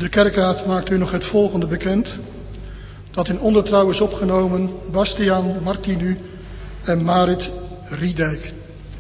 De kerkraad maakt u nog het volgende bekend. Dat in ondertrouw is opgenomen Bastiaan Martinu en Marit Riedijk.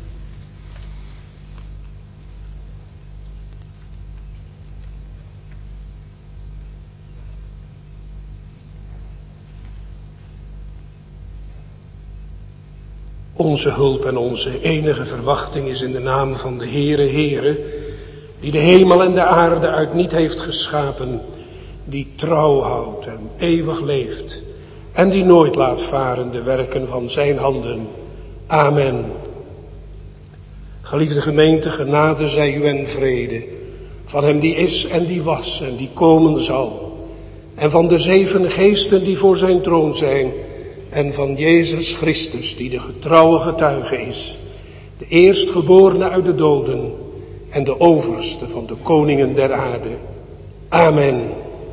Onze hulp en onze enige verwachting is in de naam van de Heere, die de hemel en de aarde uit niet heeft geschapen, die trouw houdt en eeuwig leeft en die nooit laat varen de werken van zijn handen. Amen. Geliefde gemeente, genade zij u en vrede van hem die is en die was en die komen zal, en van de 7 geesten die voor zijn troon zijn, en van Jezus Christus die de getrouwe getuige is, de eerstgeborene uit de doden en de overste van de koningen der aarde. Amen.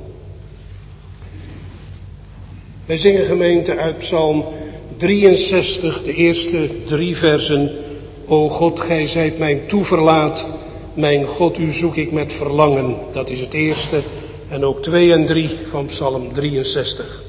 Wij zingen, gemeente, uit Psalm 63, de eerste 3 versen. O God, gij zijt mijn toeverlaat, mijn God, u zoek ik met verlangen. Dat is het eerste, en ook 2 en 3 van Psalm 63.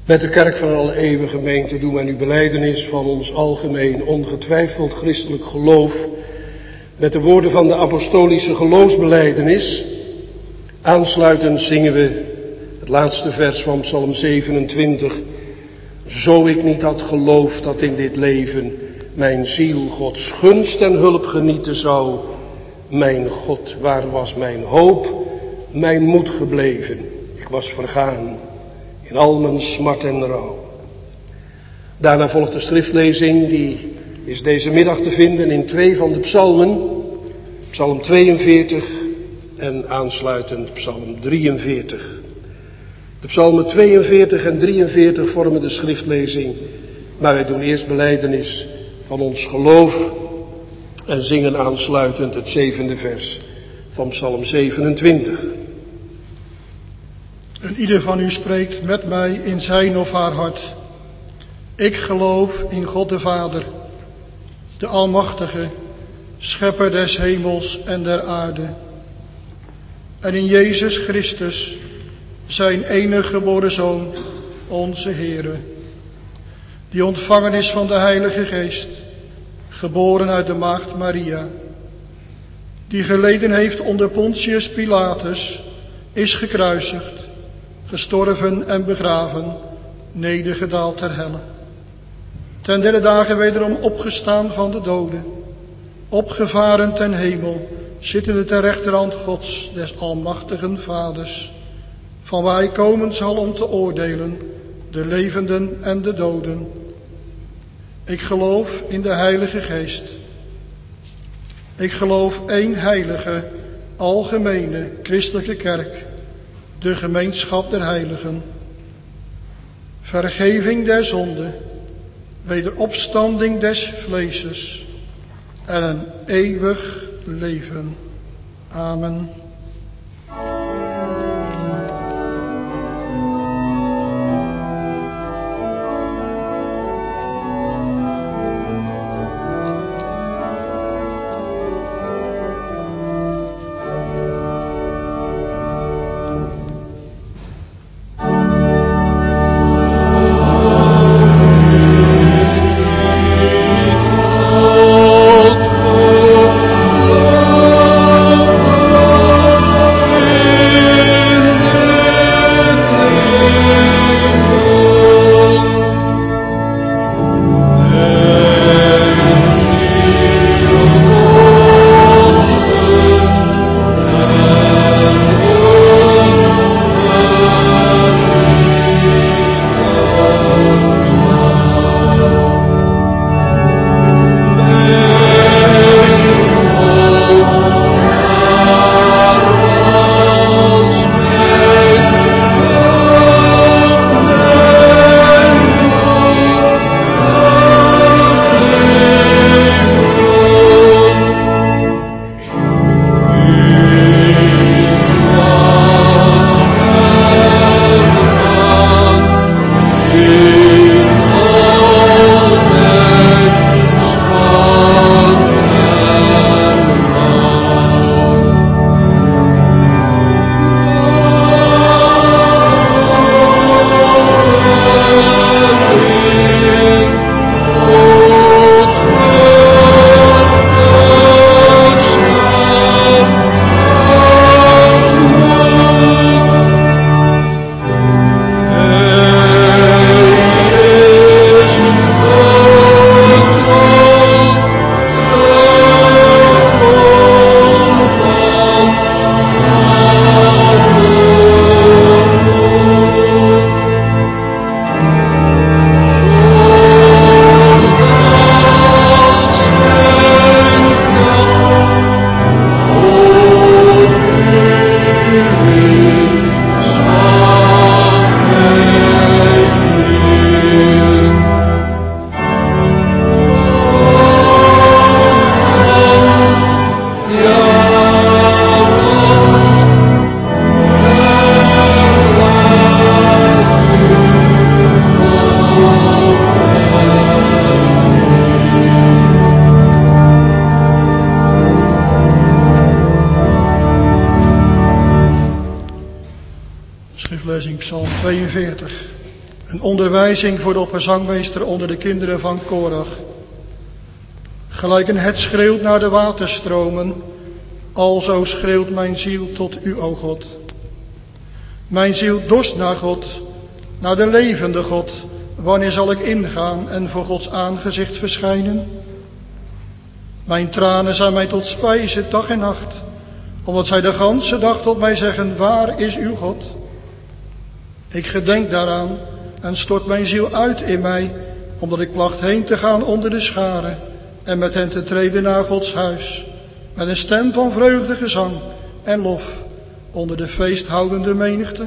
Met de kerk van alle eeuwen gemeente doen wij nu belijdenis van ons algemeen ongetwijfeld christelijk geloof met de woorden van de apostolische geloofsbelijdenis. Aansluitend zingen we het laatste vers van Psalm 27. Zo ik niet had geloofd dat in dit leven mijn ziel Gods gunst en hulp genieten zou. Mijn God, waar was mijn hoop, mijn moed gebleven? Ik was vergaan in al mijn smart en rouw. Daarna volgt de schriftlezing, die is deze middag te vinden in 2 van de psalmen. Psalm 42 en aansluitend psalm 43. De psalmen 42 en 43 vormen de schriftlezing, maar wij doen eerst belijdenis van ons geloof en zingen aansluitend het 7e vers van psalm 27. En ieder van u spreekt met mij in zijn of haar hart. Ik geloof in God de Vader, de Almachtige, Schepper des hemels en der aarde. En in Jezus Christus, zijn enige geboren Zoon, onze Heere, die ontvangen is van de Heilige Geest, geboren uit de maagd Maria, die geleden heeft onder Pontius Pilatus, is gekruisigd, gestorven en begraven, nedergedaald ter helle. Ten derde dagen wederom opgestaan van de doden, opgevaren ten hemel, zittende ter rechterhand Gods, des almachtigen Vaders, van waar hij komen zal om te oordelen, de levenden en de doden. Ik geloof in de Heilige Geest. Ik geloof één heilige, algemene, christelijke kerk, de gemeenschap der heiligen, vergeving der zonde, wederopstanding des vleeses en een eeuwig leven. Amen. Schriftlezing Psalm 42. Een onderwijzing voor de opperzangmeester onder de kinderen van Korach. Gelijk een het schreeuwt naar de waterstromen, alzo schreeuwt mijn ziel tot u, o God. Mijn ziel dorst naar God, naar de levende God. Wanneer zal ik ingaan en voor Gods aangezicht verschijnen? Mijn tranen zijn mij tot spijze dag en nacht, omdat zij de ganse dag tot mij zeggen, waar is uw God? Ik gedenk daaraan en stort mijn ziel uit in mij, omdat ik placht heen te gaan onder de scharen en met hen te treden naar Gods huis, met een stem van vreugde, gezang en lof onder de feesthoudende menigte.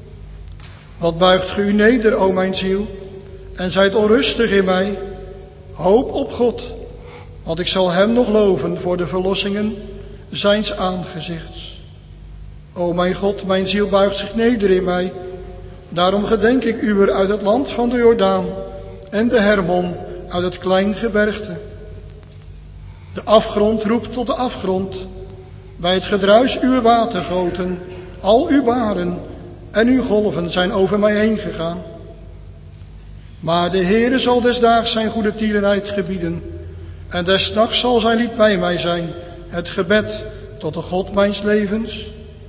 Wat buigt ge u neder, o mijn ziel, en zijt onrustig in mij? Hoop op God, want ik zal hem nog loven voor de verlossingen zijns aangezichts. O mijn God, mijn ziel buigt zich neder in mij. Daarom gedenk ik uwer uit het land van de Jordaan en de Hermon uit het klein gebergte. De afgrond roept tot de afgrond, bij het gedruis uw watergoten, al uw baren en uw golven zijn over mij heen gegaan. Maar de Heere zal desdaags zijn goede tierenheid gebieden, en des nachts zal zijn lied bij mij zijn, het gebed tot de God mijns levens.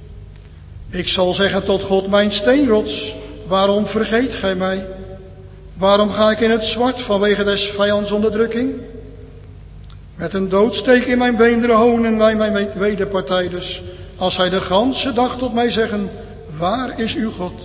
Ik zal zeggen tot God mijn steenrots, waarom vergeet gij mij? Waarom ga ik in het zwart vanwege des vijands onderdrukking? Met een doodsteek in mijn beenderen honen wij mijn wederpartijders, als zij de ganse dag tot mij zeggen, waar is uw God?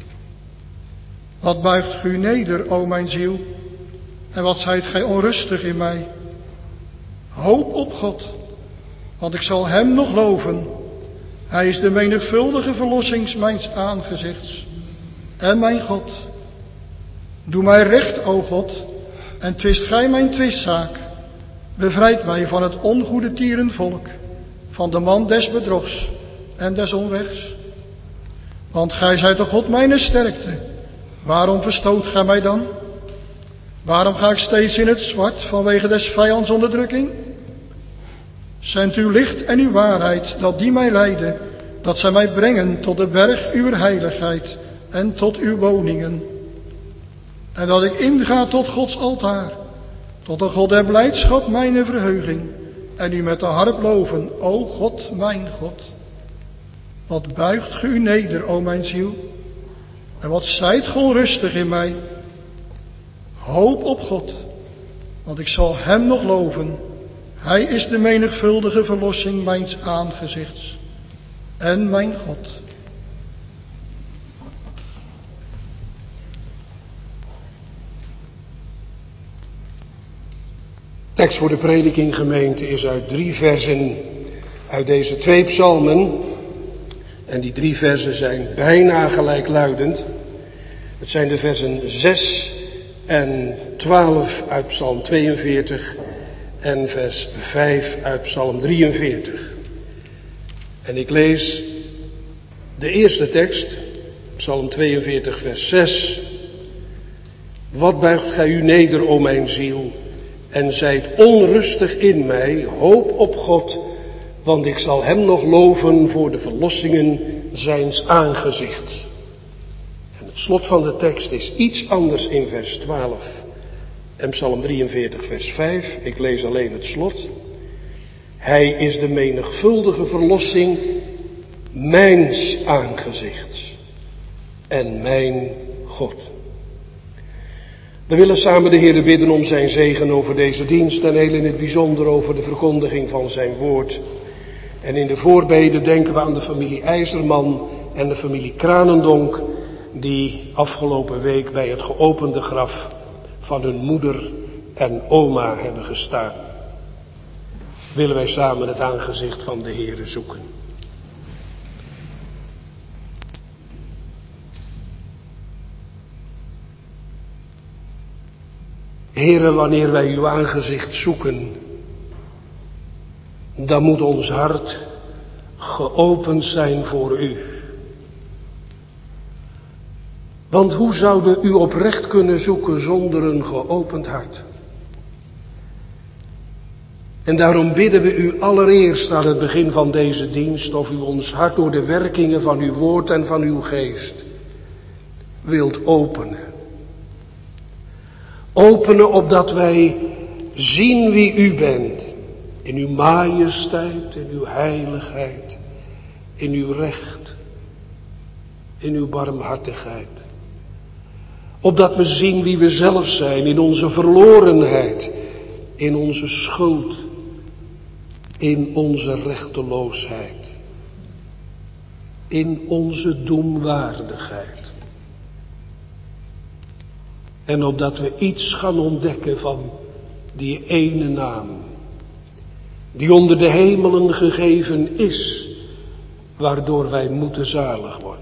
Wat buigt u neder, o mijn ziel, en wat zijt gij onrustig in mij? Hoop op God, want ik zal hem nog loven. Hij is de menigvuldige verlossing mijns aangezichts en mijn God. Doe mij recht, o God, en twist gij mijn twistzaak. Bevrijd mij van het ongoede tierenvolk, van de man des bedrogs en des onrechts. Want gij zijt de God mijn sterkte. Waarom verstoot gij mij dan? Waarom ga ik steeds in het zwart vanwege des vijands onderdrukking? Zend uw licht en uw waarheid, dat die mij leiden, dat zij mij brengen tot de berg uw heiligheid en tot uw woningen. En dat ik inga tot Gods altaar, tot de God der blijdschap mijn verheuging, en u met de harp loven, o God, mijn God. Wat buigt ge u neder, o mijn ziel, en wat zijt ge onrustig in mij? Hoop op God, want ik zal hem nog loven. Hij is de menigvuldige verlossing mijns aangezichts en mijn God. Tekst voor de prediking, gemeente, is uit 3 versen uit deze 2 psalmen. En die 3 versen zijn bijna gelijkluidend. Het zijn de versen 6 en 12 uit Psalm 42 en vers 5 uit Psalm 43. En ik lees de eerste tekst, Psalm 42 vers 6. Wat buigt gij u neder, o mijn ziel, en zijt onrustig in mij, hoop op God, want ik zal hem nog loven voor de verlossingen zijns aangezichts. En het slot van de tekst is iets anders in vers 12 en Psalm 43 vers 5. Ik lees alleen het slot. Hij is de menigvuldige verlossing mijns aangezichts en mijn God. We willen samen de Heer bidden om zijn zegen over deze dienst en heel in het bijzonder over de verkondiging van zijn woord. En in de voorbeden denken we aan de familie IJzerman en de familie Kranendonk, die afgelopen week bij het geopende graf van hun moeder en oma hebben gestaan. Willen wij samen het aangezicht van de Heer zoeken. Heere, wanneer wij uw aangezicht zoeken, dan moet ons hart geopend zijn voor u. Want hoe zouden u oprecht kunnen zoeken zonder een geopend hart? En daarom bidden we u allereerst aan het begin van deze dienst of u ons hart door de werkingen van uw woord en van uw geest wilt openen. Openen opdat wij zien wie u bent. In uw majesteit, in uw heiligheid, in uw recht, in uw barmhartigheid. Opdat we zien wie we zelf zijn, in onze verlorenheid, in onze schuld, in onze rechteloosheid, in onze doemwaardigheid. En opdat we iets gaan ontdekken van die ene naam, die onder de hemelen gegeven is, waardoor wij moeten zalig worden.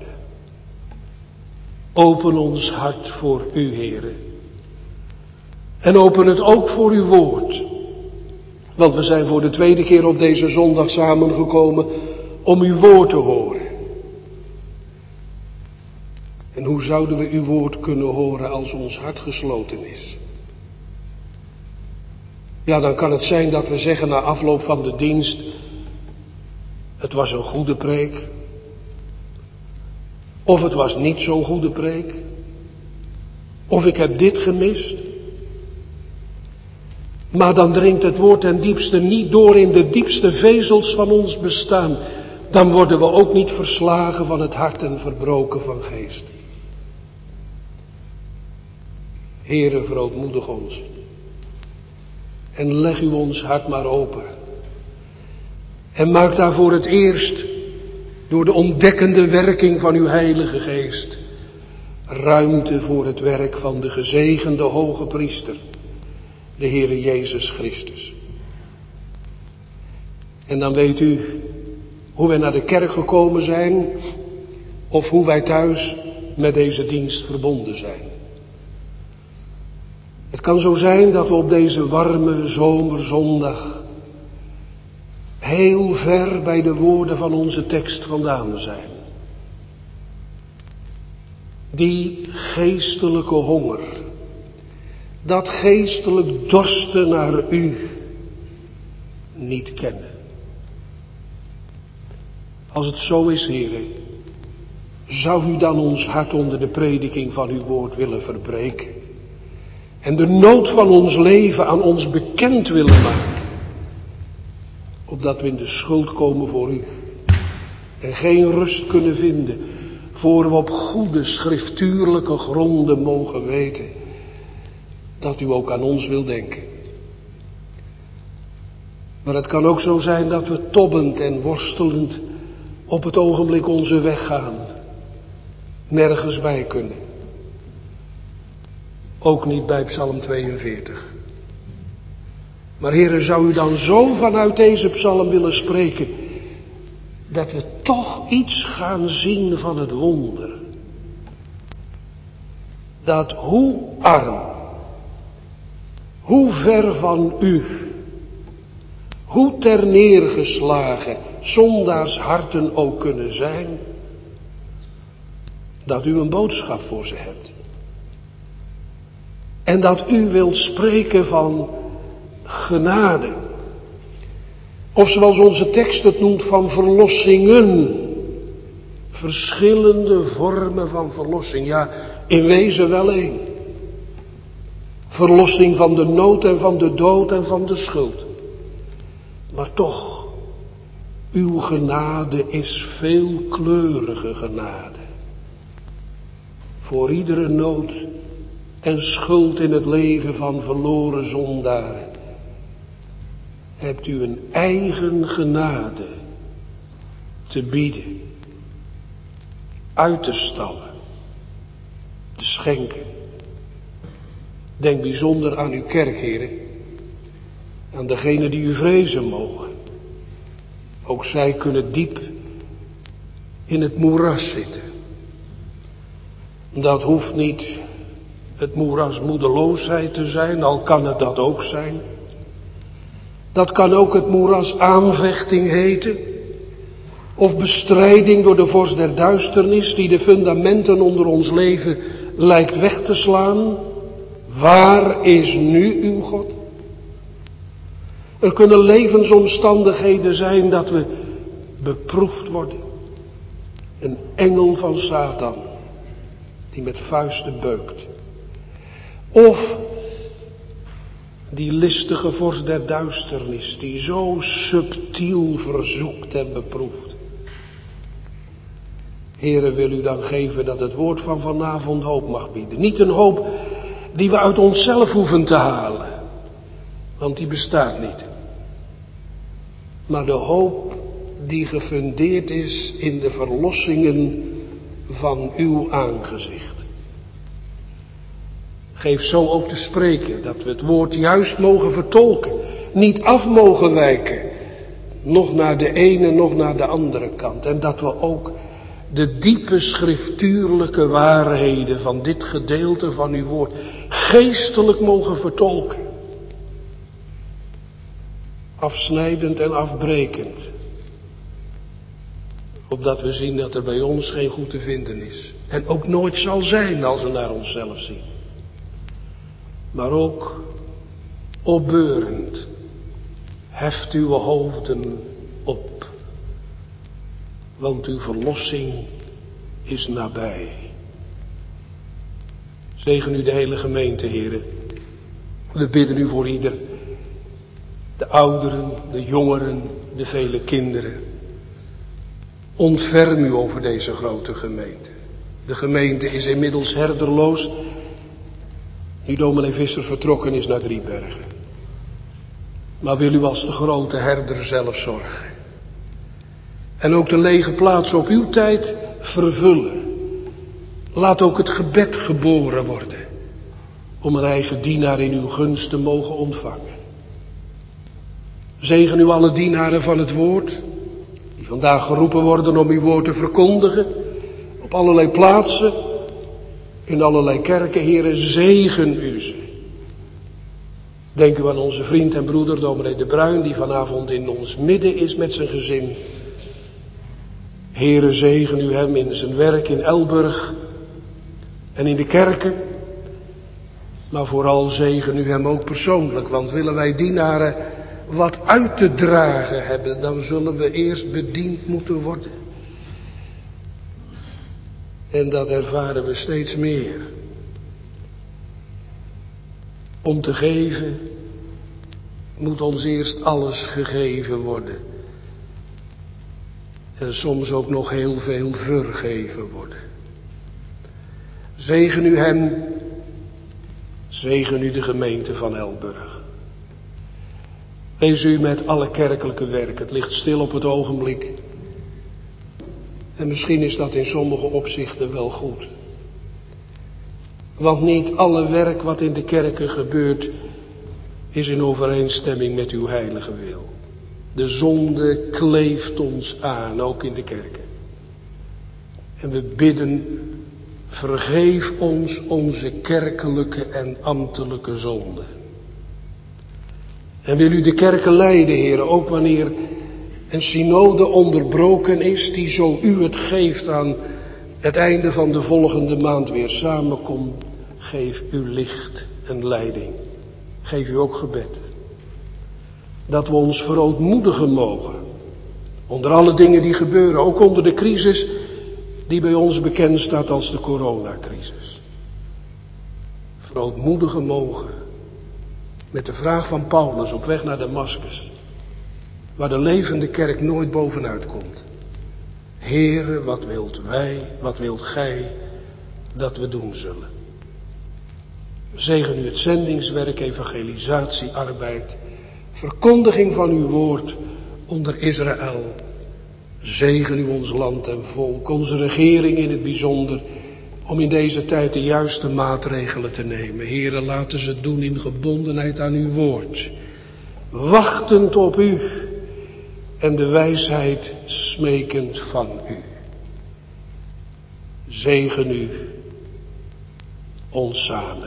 Open ons hart voor u, Heere. En open het ook voor uw woord. Want we zijn voor de tweede keer op deze zondag samengekomen om uw woord te horen. En hoe zouden we uw woord kunnen horen als ons hart gesloten is? Ja, dan kan het zijn dat we zeggen na afloop van de dienst, het was een goede preek. Of het was niet zo'n goede preek. Of ik heb dit gemist. Maar dan dringt het woord ten diepste niet door in de diepste vezels van ons bestaan. Dan worden we ook niet verslagen van het hart en verbroken van geest. Heere, verootmoedig ons. En leg u ons hart maar open. En maak daarvoor het eerst, door de ontdekkende werking van uw Heilige Geest, ruimte voor het werk van de gezegende hoge priester, de Heere Jezus Christus. En dan weet u hoe wij naar de kerk gekomen zijn, of hoe wij thuis met deze dienst verbonden zijn. Het kan zo zijn dat we op deze warme zomerzondag heel ver bij de woorden van onze tekst vandaan zijn. Die geestelijke honger, dat geestelijk dorsten naar u niet kennen. Als het zo is, Heere, zou u dan ons hart onder de prediking van uw woord willen verbreken en de nood van ons leven aan ons bekend willen maken, opdat we in de schuld komen voor u en geen rust kunnen vinden, voor we op goede schriftuurlijke gronden mogen weten dat u ook aan ons wil denken. Maar het kan ook zo zijn dat we tobbend en worstelend op het ogenblik onze weg gaan, nergens bij kunnen. Ook niet bij Psalm 42. Maar Heere, zou u dan zo vanuit deze psalm willen spreken, dat we toch iets gaan zien van het wonder. Dat hoe arm, hoe ver van u, hoe terneergeslagen zondaars harten ook kunnen zijn, dat u een boodschap voor ze hebt. En dat u wilt spreken van genade. Of zoals onze tekst het noemt, van verlossingen. Verschillende vormen van verlossing. Ja, in wezen wel één. Verlossing van de nood en van de dood en van de schuld. Maar toch, uw genade is veelkleurige genade. Voor iedere nood en schuld in het leven van verloren zondaren hebt u een eigen genade te bieden, uit te stallen, te schenken. Denk bijzonder aan uw kerk, Heere, aan degenen die u vrezen mogen. Ook zij kunnen diep in het moeras zitten. Dat hoeft niet het moeras moedeloosheid te zijn, al kan het dat ook zijn. Dat kan ook het moeras aanvechting heten, of bestrijding door de vorst der duisternis die de fundamenten onder ons leven lijkt weg te slaan. Waar is nu uw God? Er kunnen levensomstandigheden zijn dat we beproefd worden. Een engel van Satan die met vuisten beukt. Of Die listige vorst der duisternis, die zo subtiel verzoekt en beproeft. Heere, wil u dan geven dat het woord van vanavond hoop mag bieden. Niet een hoop die we uit onszelf hoeven te halen, want die bestaat niet. Maar de hoop die gefundeerd is in de verlossingen van uw aangezicht. Geef zo ook te spreken, dat we het woord juist mogen vertolken, niet af mogen wijken, nog naar de ene, nog naar de andere kant. En dat we ook de diepe schriftuurlijke waarheden van dit gedeelte van uw woord geestelijk mogen vertolken. Afsnijdend en afbrekend. Opdat we zien dat er bij ons geen goed te vinden is. En ook nooit zal zijn als we naar onszelf zien. Maar ook opbeurend. Heft uw hoofden op. Want uw verlossing is nabij. Zegen u de hele gemeente, heren. We bidden u voor ieder. De ouderen, de jongeren, de vele kinderen. Ontferm u over deze grote gemeente. De gemeente is inmiddels herderloos. Nu dominee Visser vertrokken is naar Driebergen. Maar wil u als de grote herder zelf zorgen. En ook de lege plaats op uw tijd vervullen. Laat ook het gebed geboren worden. Om een eigen dienaar in uw gunst te mogen ontvangen. Zegen u alle dienaren van het woord. Die vandaag geroepen worden om uw woord te verkondigen. Op allerlei plaatsen. In allerlei kerken, heren, zegen u ze. Denk u aan onze vriend en broeder dominee De Bruin, die vanavond in ons midden is met zijn gezin. Heren, zegen u hem in zijn werk in Elburg en in de kerken. Maar vooral zegen u hem ook persoonlijk, want willen wij dienaren wat uit te dragen hebben, dan zullen we eerst bediend moeten worden. En dat ervaren we steeds meer. Om te geven moet ons eerst alles gegeven worden. En soms ook nog heel veel vergeven worden. Zegen u hem, zegen u de gemeente van Elburg. Wees u met alle kerkelijke werk, het ligt stil op het ogenblik. En misschien is dat in sommige opzichten wel goed. Want niet alle werk wat in de kerken gebeurt is in overeenstemming met uw heilige wil. De zonde kleeft ons aan, ook in de kerken. En we bidden, vergeef ons onze kerkelijke en ambtelijke zonden. En wil u de kerken leiden, heren, ook wanneer een synode onderbroken is, die zo u het geeft aan het einde van de volgende maand weer samenkomt. Geef u licht en leiding. Geef u ook gebed. Dat we ons verootmoedigen mogen. Onder alle dingen die gebeuren, ook onder de crisis die bij ons bekend staat als de coronacrisis. Verootmoedigen mogen. Met de vraag van Paulus op weg naar Damascus. Waar de levende kerk nooit bovenuit komt. Heere, wat wilt gij dat we doen zullen? Zegen u het zendingswerk, evangelisatie, arbeid, verkondiging van uw woord onder Israël. Zegen u ons land en volk, onze regering in het bijzonder, om in deze tijd de juiste maatregelen te nemen. Heere, laten ze het doen in gebondenheid aan uw woord. Wachtend op u en de wijsheid smekend van u. Zegen u ons samen.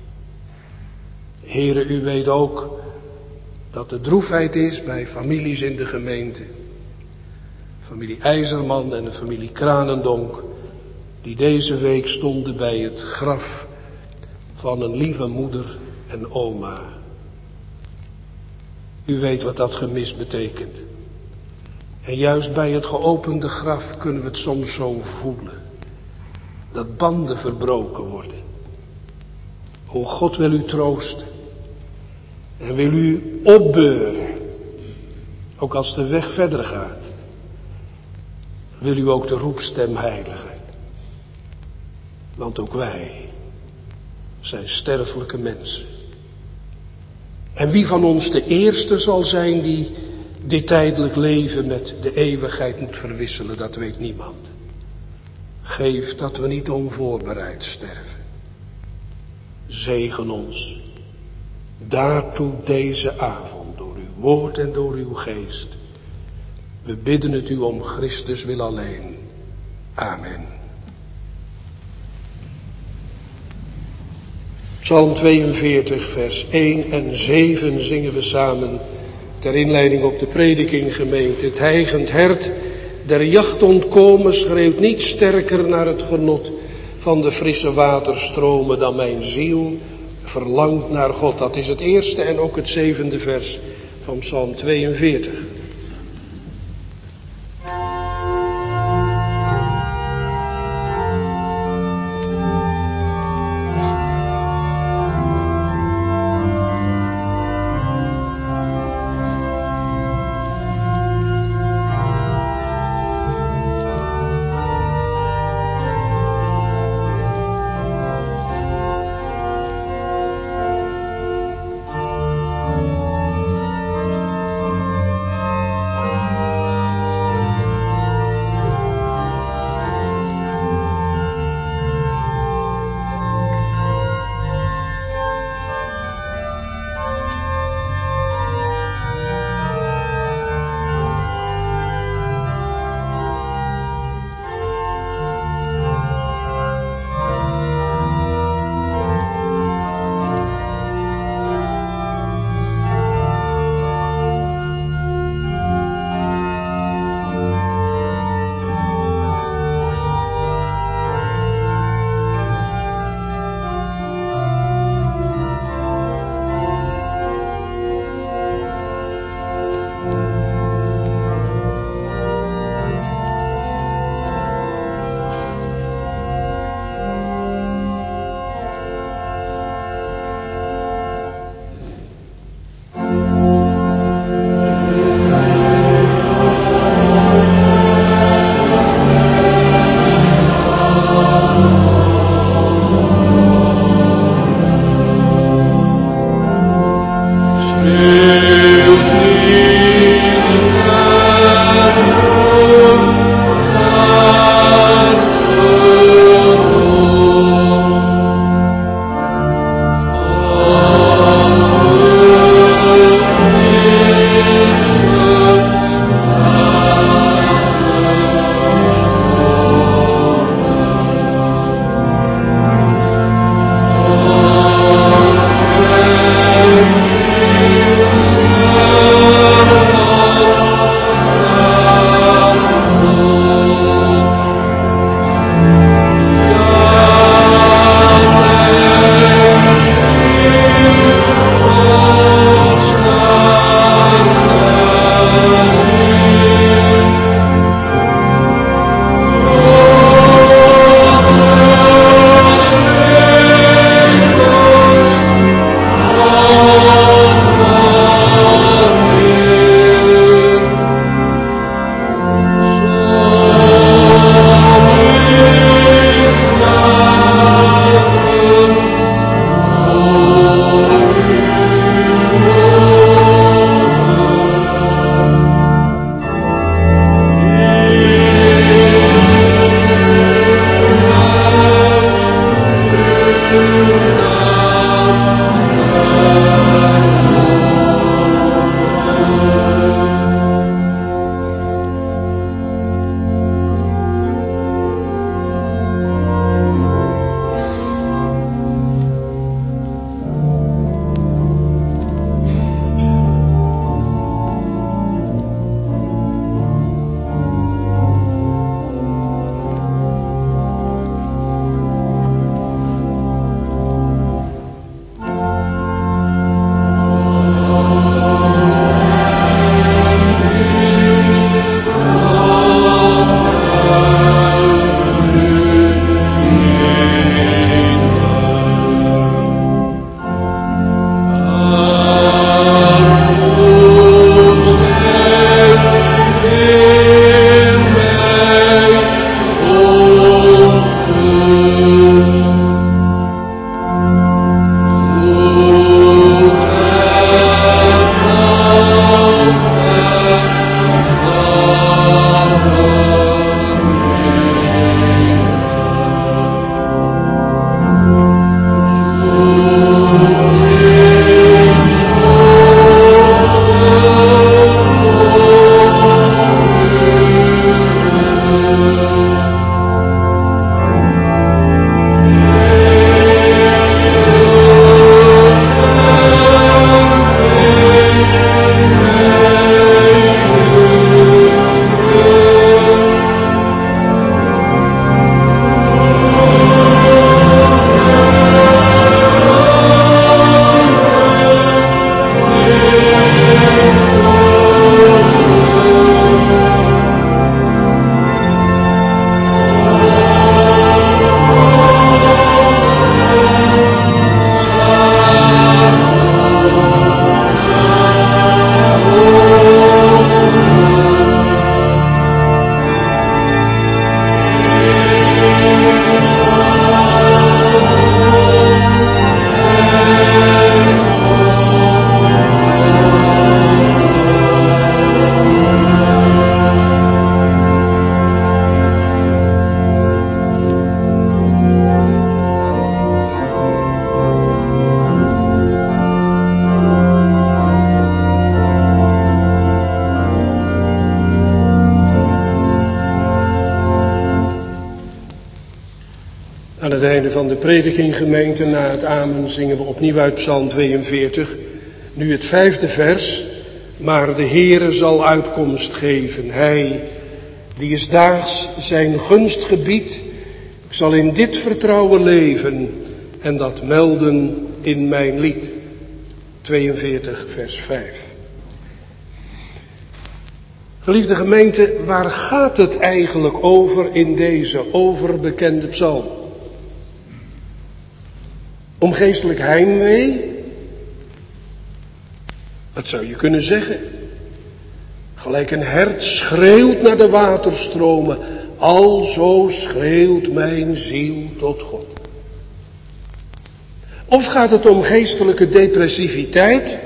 Heere, u weet ook dat er droefheid is bij families in de gemeente. Familie IJzerman en de familie Kranendonk, die deze week stonden bij het graf van een lieve moeder en oma. U weet wat dat gemis betekent. En juist bij het geopende graf kunnen we het soms zo voelen. Dat banden verbroken worden. O God wil u troosten. En wil u opbeuren, ook als de weg verder gaat. Wil u ook de roepstem heiligen. Want ook wij zijn sterfelijke mensen. En wie van ons de eerste zal zijn die dit tijdelijk leven met de eeuwigheid moet verwisselen, dat weet niemand. Geef dat we niet onvoorbereid sterven. Zegen ons daartoe deze avond door uw woord en door uw geest. We bidden het u om Christus wil alleen. Amen. Psalm 42 vers 1 en 7 zingen we samen ter inleiding op de prediking gemeente. Het hijgend hert der jacht ontkomen schreeuwt niet sterker naar het genot van de frisse waterstromen dan mijn ziel verlangt naar God. Dat is het eerste en ook het 7e vers van Psalm 42. van de prediking, gemeente, na het amen zingen we opnieuw uit Psalm 42. Nu het 5e vers. Maar de Heere zal uitkomst geven. Hij die is daags zijn gunst gebiedt. Ik zal in dit vertrouwen leven en dat melden in mijn lied. 42 vers 5. Geliefde gemeente, waar gaat het eigenlijk over in deze overbekende psalm? Om geestelijk heimwee? Dat zou je kunnen zeggen. Gelijk een hert schreeuwt naar de waterstromen, alzo schreeuwt mijn ziel tot God. Of gaat het om geestelijke depressiviteit?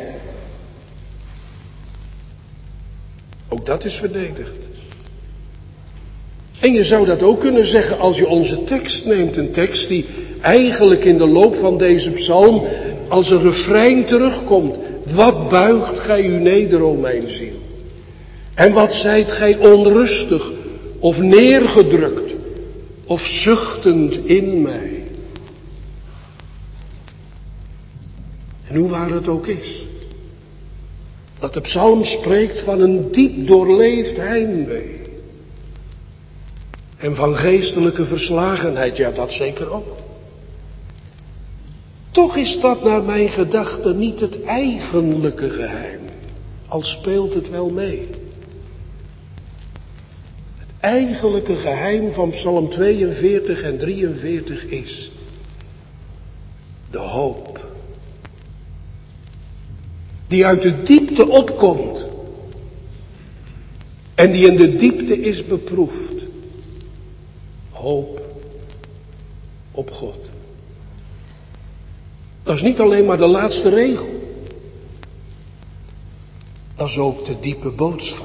Ook dat is verdedigd. En je zou dat ook kunnen zeggen als je onze tekst neemt. Een tekst die eigenlijk in de loop van deze psalm als een refrein terugkomt. Wat buigt gij u neder, o mijn ziel? En wat zijt gij onrustig of neergedrukt of zuchtend in mij? En hoe waar het ook is. Dat de psalm spreekt van een diep doorleefd heimwee. En van geestelijke verslagenheid, ja dat zeker ook. Toch is dat naar mijn gedachte niet het eigenlijke geheim. Al speelt het wel mee. Het eigenlijke geheim van Psalm 42 en 43 is de hoop. Die uit de diepte opkomt. En die in de diepte is beproefd. Hoop op God. Dat is niet alleen maar de laatste regel. Dat is ook de diepe boodschap.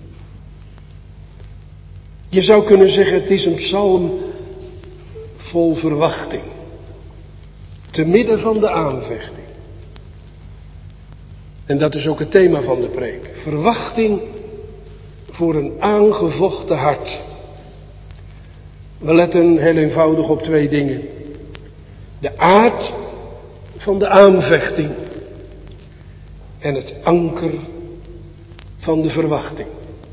Je zou kunnen zeggen, het is een psalm vol verwachting. Te midden van de aanvechting. En dat is ook het thema van de preek. Verwachting voor een aangevochten hart. We letten heel eenvoudig op 2 dingen. De aard van de aanvechting. En het anker van de verwachting.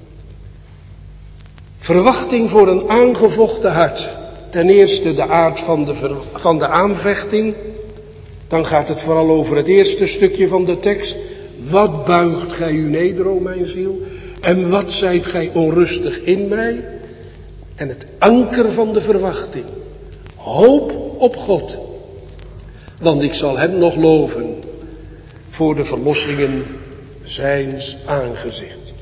Verwachting voor een aangevochten hart. Ten eerste de aard van de aanvechting. Dan gaat het vooral over het eerste stukje van de tekst. Wat buigt gij u neder, o mijn ziel? En wat zijt gij onrustig in mij? En het anker van de verwachting. Hoop op God. Want ik zal hem nog loven voor de verlossingen zijns aangezicht.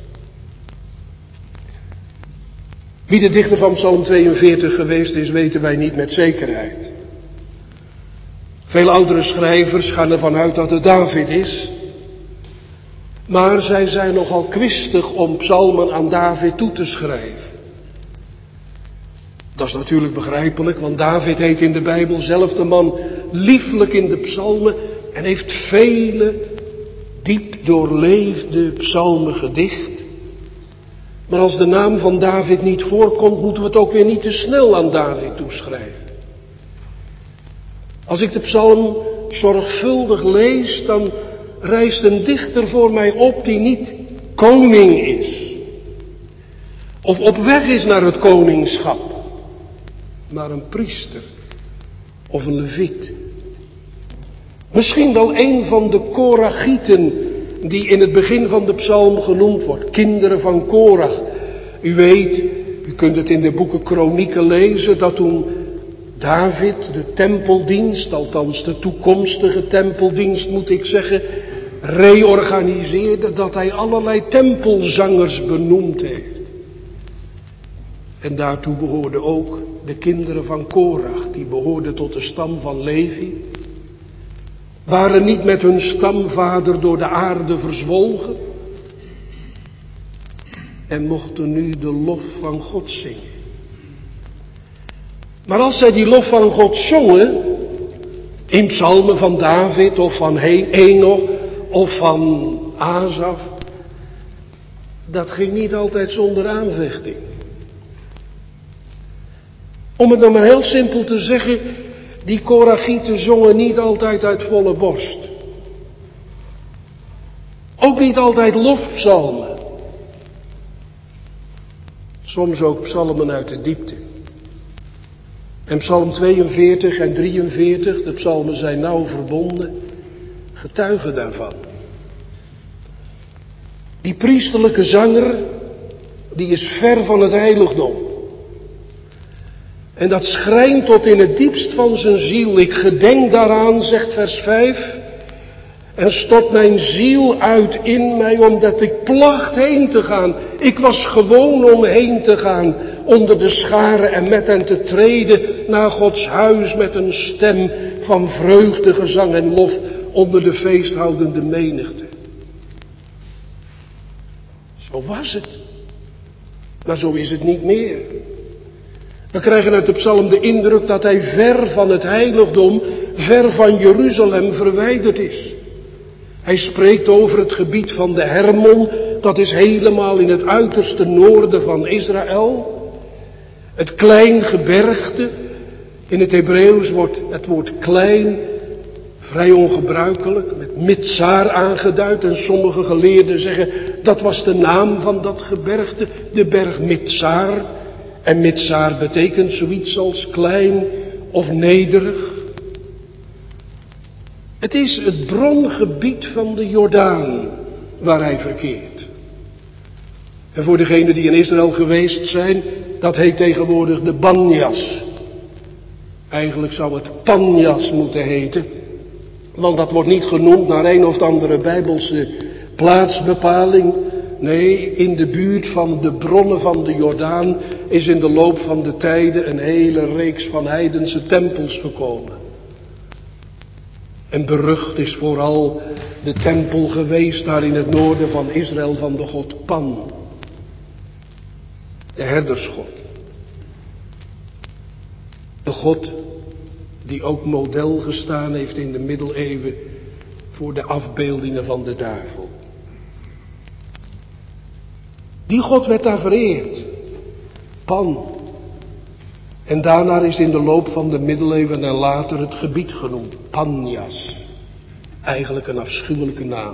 Wie de dichter van Psalm 42 geweest is, weten wij niet met zekerheid. Veel oudere schrijvers gaan ervan uit dat het David is. Maar zij zijn nogal kwistig om psalmen aan David toe te schrijven. Dat is natuurlijk begrijpelijk, want David heet in de Bijbel zelf de man lieflijk in de psalmen en heeft vele diep doorleefde psalmen gedicht. Maar als de naam van David niet voorkomt, moeten we het ook weer niet te snel aan David toeschrijven. Als ik de psalm zorgvuldig lees, dan rijst een dichter voor mij op die niet koning is. Of op weg is naar het koningschap. Maar een priester. Of een leviet. Misschien wel een van de Korachieten die in het begin van de psalm genoemd wordt. Kinderen van Korach. U weet, u kunt het in de boeken Kronieken lezen, dat toen David de tempeldienst, althans de toekomstige tempeldienst moet ik zeggen, reorganiseerde, dat hij allerlei tempelzangers benoemd heeft. En daartoe behoorden ook de kinderen van Korach, die behoorden tot de stam van Levi, waren niet met hun stamvader door de aarde verzwolgen en mochten nu de lof van God zingen. Maar als zij die lof van God zongen, in psalmen van David of van Enoch of van Asaf, dat ging niet altijd zonder aanvechting. Om het nou maar heel simpel te zeggen, Die Korachieten zongen niet altijd uit volle borst. Ook niet altijd lofpsalmen. Soms ook psalmen uit de diepte. En psalm 42 en 43, de psalmen zijn nauw verbonden, getuigen daarvan. Die priesterlijke zanger, die is ver van het heiligdom. En dat schrijnt tot in het diepst van zijn ziel. Ik gedenk daaraan, zegt vers 5, en stort mijn ziel uit in mij, omdat ik placht heen te gaan. Ik was gewoon om heen te gaan onder de scharen en met hen te treden naar Gods huis met een stem van vreugde, gezang en lof onder de feesthoudende menigte. Zo was het. Maar zo is het niet meer. We krijgen uit de psalm de indruk dat hij ver van het heiligdom, ver van Jeruzalem verwijderd is. Hij spreekt over het gebied van de Hermon, dat is helemaal in het uiterste noorden van Israël. Het klein gebergte, in het Hebreeuws wordt het woord klein vrij ongebruikelijk, met Mitsaar aangeduid. En sommige geleerden zeggen, dat was de naam van dat gebergte, de berg Mitsaar. En Mitsaar betekent zoiets als klein of nederig. Het is het brongebied van de Jordaan waar hij verkeert. En voor degenen die in Israël geweest zijn, dat heet tegenwoordig de Banjas. Eigenlijk zou het Panjas moeten heten, want dat wordt niet genoemd naar een of andere bijbelse plaatsbepaling. Nee, in de buurt van de bronnen van de Jordaan is in de loop van de tijden een hele reeks van heidense tempels gekomen. En berucht is vooral de tempel geweest daar in het noorden van Israël van de god Pan. De herdersgod. De god die ook model gestaan heeft in de middeleeuwen voor de afbeeldingen van de duivel. Die god werd daar vereerd. Pan. En daarna is in de loop van de middeleeuwen en later het gebied genoemd. Panjas. Eigenlijk een afschuwelijke naam.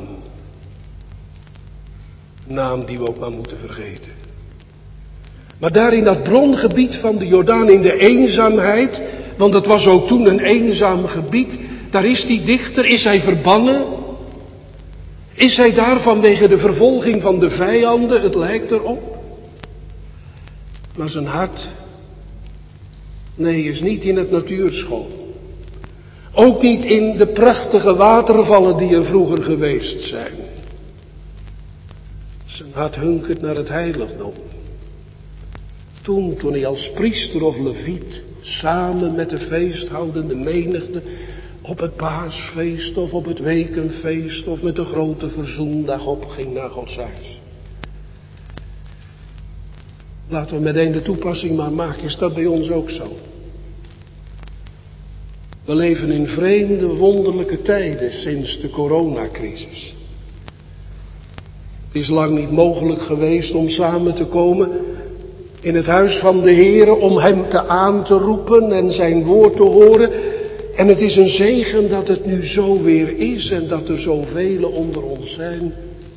Een naam die we ook maar moeten vergeten. Maar daar in dat brongebied van de Jordaan, in de eenzaamheid, want het was ook toen een eenzaam gebied, daar is die dichter, is hij verbannen? Is hij daar vanwege de vervolging van de vijanden? Het lijkt erop. Maar zijn hart, nee, is niet in het natuurschoon. Ook niet in de prachtige watervallen die er vroeger geweest zijn. Zijn hart hunkert naar het heiligdom. Toen hij als priester of leviet samen met de feesthoudende menigte op het paasfeest of op het wekenfeest of met de grote verzoendag opging naar Gods huis. Laten we meteen de toepassing maar maken, is dat bij ons ook zo? We leven in vreemde, wonderlijke tijden sinds de coronacrisis. Het is lang niet mogelijk geweest om samen te komen in het huis van de Heere, om hem aan te roepen en zijn woord te horen. En het is een zegen dat het nu zo weer is en dat er zoveel onder ons zijn.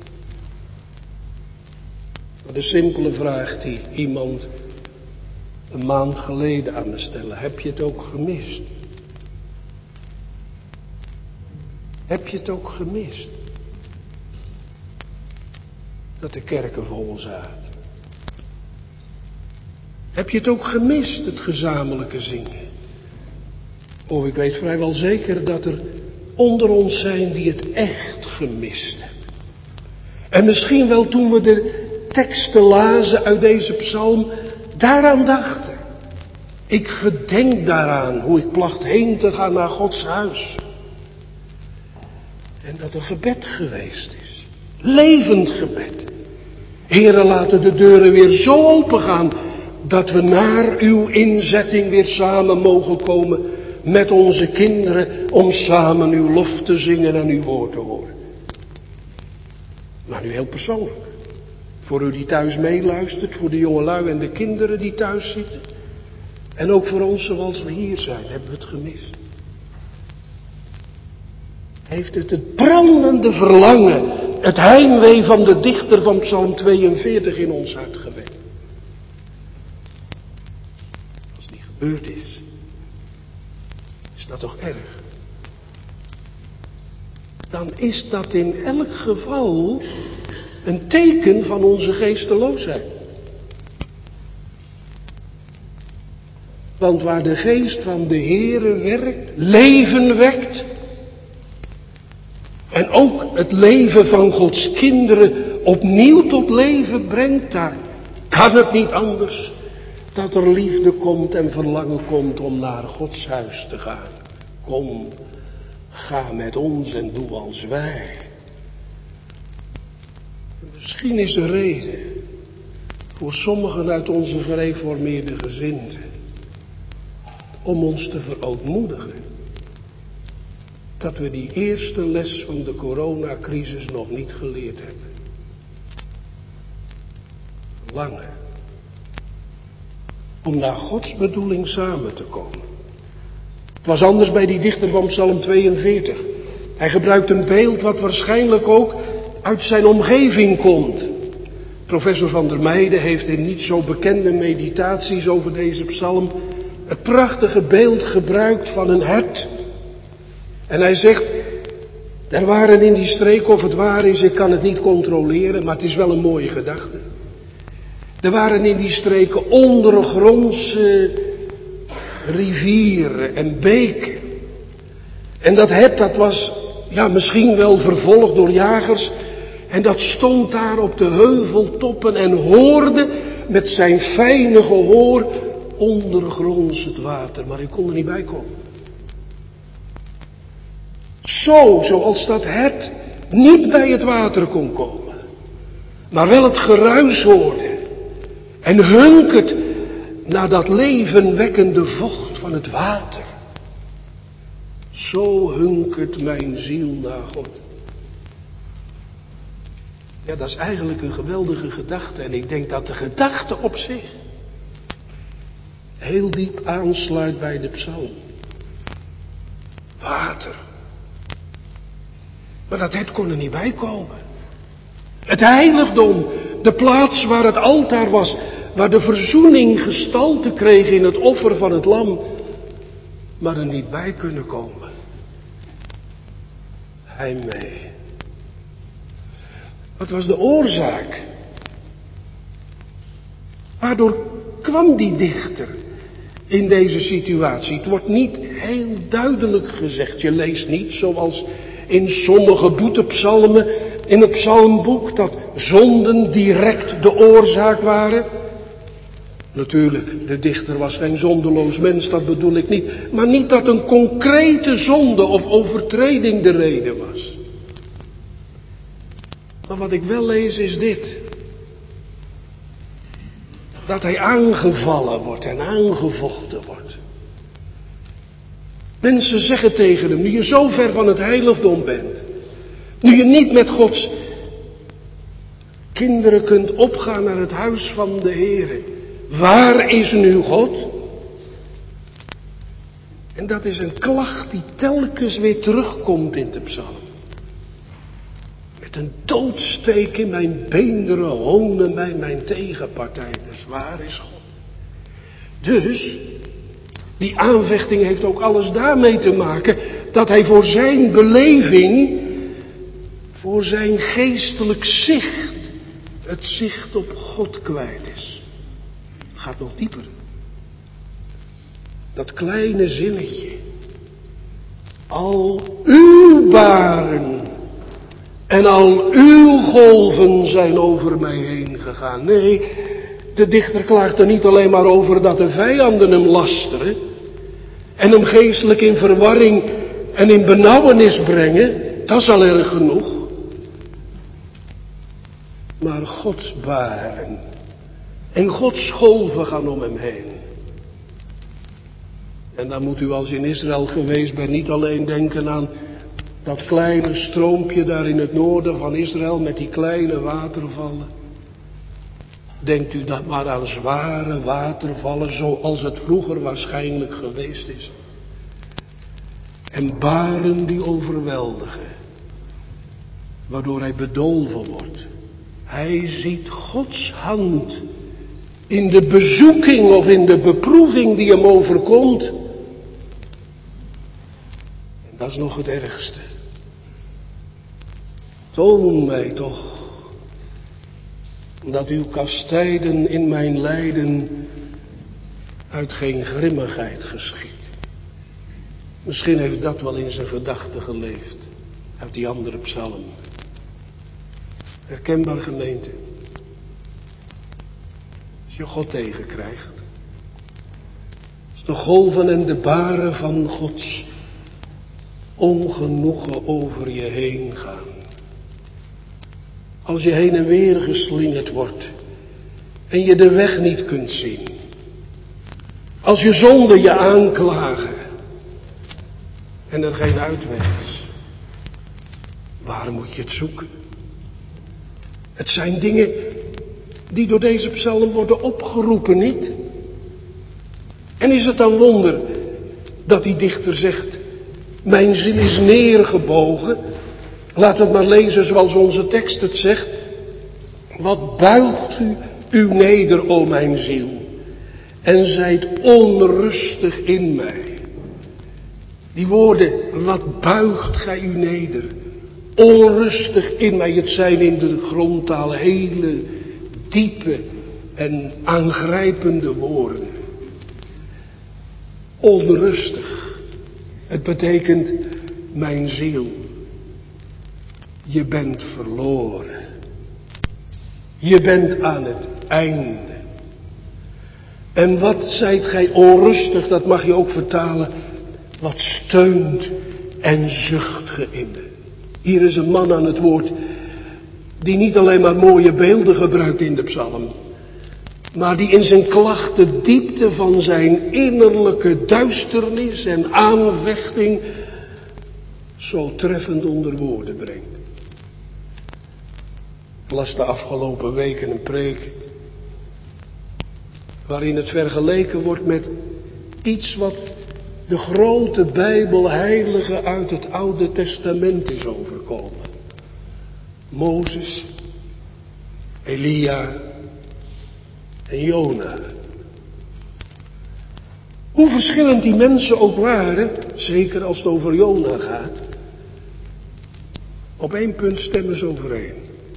Maar de simpele vraag die iemand een maand geleden aan me stelde, heb je het ook gemist? Heb je het ook gemist? Dat de kerken vol zaten. Heb je het ook gemist, het gezamenlijke zingen? Oh, ik weet vrijwel zeker dat er onder ons zijn die het echt gemist hebben. En misschien wel toen we de teksten lazen uit deze psalm, daaraan dachten. Ik gedenk daaraan hoe ik placht heen te gaan naar Gods huis. En dat er gebed geweest is. Levend gebed. Heere, laten de deuren weer zo open gaan dat we naar uw inzetting weer samen mogen komen met onze kinderen om samen uw lof te zingen en uw woord te horen. Maar nu heel persoonlijk. Voor u die thuis meeluistert, voor de jongelui en de kinderen die thuis zitten. En ook voor ons zoals we hier zijn, hebben we het gemist. Heeft het brandende verlangen, het heimwee van de dichter van Psalm 42 in ons hart gewekt. Als het niet gebeurd is, is dat toch erg? Dan is dat in elk geval een teken van onze geesteloosheid. Want waar de geest van de Heere werkt, leven wekt, en ook het leven van Gods kinderen opnieuw tot leven brengt, daar kan het niet anders dat er liefde komt en verlangen komt om naar Gods huis te gaan. Kom, ga met ons en doe als wij. Misschien is er reden voor sommigen uit onze gereformeerde gezinten om ons te verootmoedigen dat we die eerste les van de coronacrisis nog niet geleerd hebben. Verlangen om naar Gods bedoeling samen te komen. Het was anders bij die dichter van Psalm 42. Hij gebruikt een beeld wat waarschijnlijk ook uit zijn omgeving komt. Professor van der Meijden heeft in niet zo bekende meditaties over deze psalm het prachtige beeld gebruikt van een hert. En hij zegt, er waren in die streek, of het waar is, ik kan het niet controleren, maar het is wel een mooie gedachte. Er waren in die streken ondergrondse rivieren en beken. En dat hert, dat was misschien wel vervolgd door jagers. En dat stond daar op de heuveltoppen en hoorde met zijn fijne gehoor ondergronds het water. Maar hij kon er niet bij komen. Zoals dat hert niet bij het water kon komen, maar wel het geruis hoorde en hunkert naar dat levenwekkende vocht van het water. Zo hunkert mijn ziel naar God. Ja, dat is eigenlijk een geweldige gedachte en ik denk dat de gedachte op zich heel diep aansluit bij de psalm. Water. Maar dat hert kon er niet bij komen. Het heiligdom, de plaats waar het altaar was, waar de verzoening gestalte kreeg in het offer van het lam, maar er niet bij kunnen komen. Heimwee. Wat was de oorzaak? Waardoor kwam die dichter in deze situatie? Het wordt niet heel duidelijk gezegd. Je leest niet zoals in sommige boetepsalmen in het psalmboek dat zonden direct de oorzaak waren. Natuurlijk, de dichter was geen zondeloos mens, dat bedoel ik niet. Maar niet dat een concrete zonde of overtreding de reden was. Maar wat ik wel lees is dit. Dat hij aangevallen wordt en aangevochten wordt. Mensen zeggen tegen hem, nu je zo ver van het heiligdom bent, nu je niet met Gods kinderen kunt opgaan naar het huis van de Heere, waar is nu God? En dat is een klacht die telkens weer terugkomt in de psalm. Met een doodsteek in mijn beenderen honen mij mijn tegenpartij, dus waar is God? Dus die aanvechting heeft ook alles daarmee te maken dat hij voor zijn beleving, voor zijn geestelijk zicht, het zicht op God kwijt is. Het gaat nog dieper. Dat kleine zinnetje. Al uw baren en al uw golven zijn over mij heen gegaan. Nee, de dichter klaagt er niet alleen maar over dat de vijanden hem lasteren en hem geestelijk in verwarring en in benauwenis brengen. Dat is al erg genoeg. Maar Gods baren en Gods golven gaan om hem heen. En dan moet u als in Israël geweest bent niet alleen denken aan dat kleine stroompje daar in het noorden van Israël met die kleine watervallen. Denkt u dat maar aan zware watervallen zoals het vroeger waarschijnlijk geweest is. En baren die overweldigen, waardoor hij bedolven wordt. Hij ziet Gods hand in de bezoeking of in de beproeving die hem overkomt. En dat is nog het ergste. Toon mij toch dat uw kastijden in mijn lijden uit geen grimmigheid geschiet. Misschien heeft dat wel in zijn gedachten geleefd, uit die andere psalm. Herkenbaar, gemeente. Als je God tegenkrijgt, als de golven en de baren van Gods ongenoegen over je heen gaan. Als je heen en weer geslingerd wordt en je de weg niet kunt zien. Als je zonden je aanklagen en er geen uitweg is. Waar moet je het zoeken? Het zijn dingen die door deze psalm worden opgeroepen, niet? En is het dan wonder dat die dichter zegt, mijn ziel is neergebogen. Laat het maar lezen zoals onze tekst het zegt. Wat buigt u neder, o mijn ziel, en zijt onrustig in mij. Die woorden, wat buigt gij u neder, onrustig in mij. Het zijn in de grondtaal hele diepe en aangrijpende woorden. Onrustig. Het betekent, mijn ziel, je bent verloren. Je bent aan het einde. En wat zijt gij onrustig, dat mag je ook vertalen. Wat steunt en zucht ge in me. Hier is een man aan het woord die niet alleen maar mooie beelden gebruikt in de psalm, maar die in zijn klacht de diepte van zijn innerlijke duisternis en aanvechting zo treffend onder woorden brengt. Ik las de afgelopen weken een preek waarin het vergeleken wordt met iets wat de grote Bijbelheilige uit het Oude Testament is overkomen. Mozes, Elia en Jona. Hoe verschillend die mensen ook waren, zeker als het over Jona gaat, op één punt stemmen ze overeen.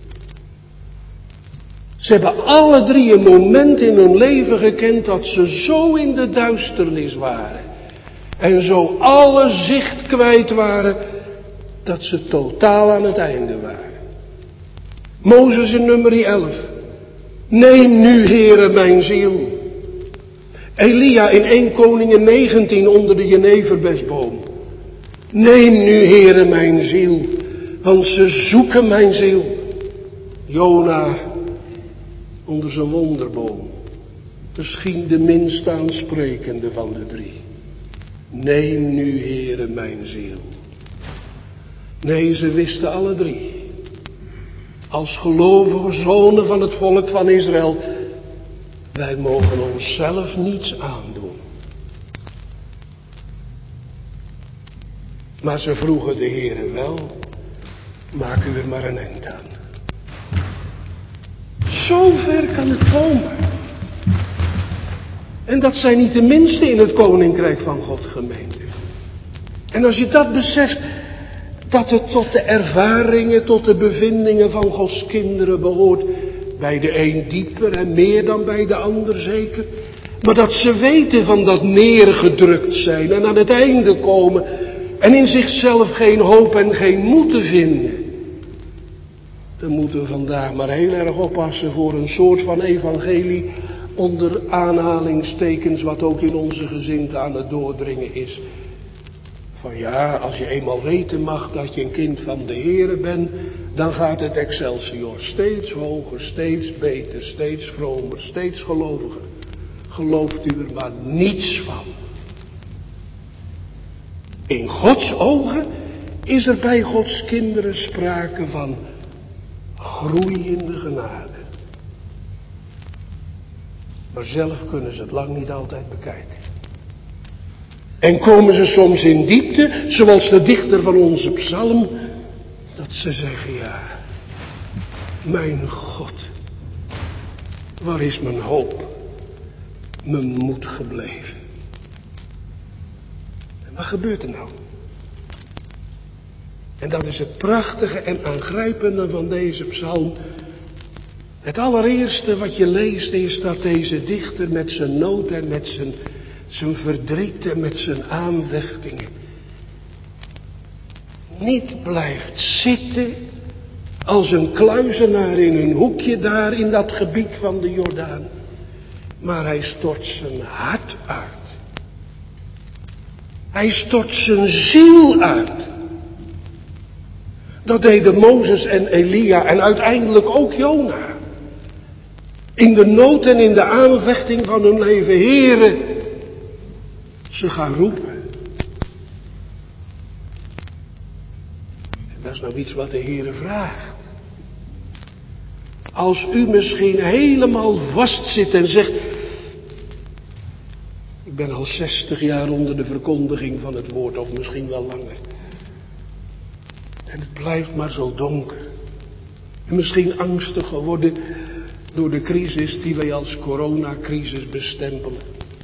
Ze hebben alle drie een moment in hun leven gekend dat ze zo in de duisternis waren. En zo alle zicht kwijt waren, dat ze totaal aan het einde waren. Mozes in nummer 11. Neem nu, Heere, mijn ziel. Elia in 1 Koningen 19 onder de jeneverbesboom. Neem nu, Heere, mijn ziel, want ze zoeken mijn ziel. Jona onder zijn wonderboom. Misschien de minst aansprekende van de drie. Neem nu, Heere, mijn ziel. Nee, ze wisten alle drie. Als gelovige zonen van het volk van Israël. Wij mogen onszelf niets aandoen. Maar ze vroegen de Heere wel. Maak u er maar een eind aan. Zo ver kan het komen. En dat zijn niet de minste in het koninkrijk van God, gemeente. En als je dat beseft, dat het tot de ervaringen, tot de bevindingen van Gods kinderen behoort. Bij de een dieper en meer dan bij de ander zeker. Maar dat ze weten van dat neergedrukt zijn en aan het einde komen. En in zichzelf geen hoop en geen moed te vinden. Dan moeten we vandaag maar heel erg oppassen voor een soort van evangelie. Onder aanhalingstekens wat ook in onze gezinten aan het doordringen is. Van ja, als je eenmaal weten mag dat je een kind van de Heere bent, dan gaat het Excelsior steeds hoger, steeds beter, steeds vromer, steeds geloviger. Gelooft u er maar niets van. In Gods ogen is er bij Gods kinderen sprake van groei in de genade. Maar zelf kunnen ze het lang niet altijd bekijken. En komen ze soms in diepte, zoals de dichter van onze psalm, dat ze zeggen, ja, mijn God, waar is mijn hoop, mijn moed gebleven? En wat gebeurt er nou? En dat is het prachtige en aangrijpende van deze psalm. Het allereerste wat je leest is dat deze dichter met zijn nood en met zijn verdriet en met zijn aanvechtingen niet blijft zitten als een kluizenaar in een hoekje daar in dat gebied van de Jordaan. Maar hij stort zijn hart uit. Hij stort zijn ziel uit. Dat deden Mozes en Elia en uiteindelijk ook Jona. In de nood en in de aanvechting van hun leven, Heere, ze gaan roepen. En dat is nou iets wat de Heere vraagt. Als u misschien helemaal vastzit en zegt, ik ben al 60 jaar onder de verkondiging van het woord, of misschien wel langer. En het blijft maar zo donker. En misschien angstig geworden door de crisis die wij als coronacrisis bestempelen.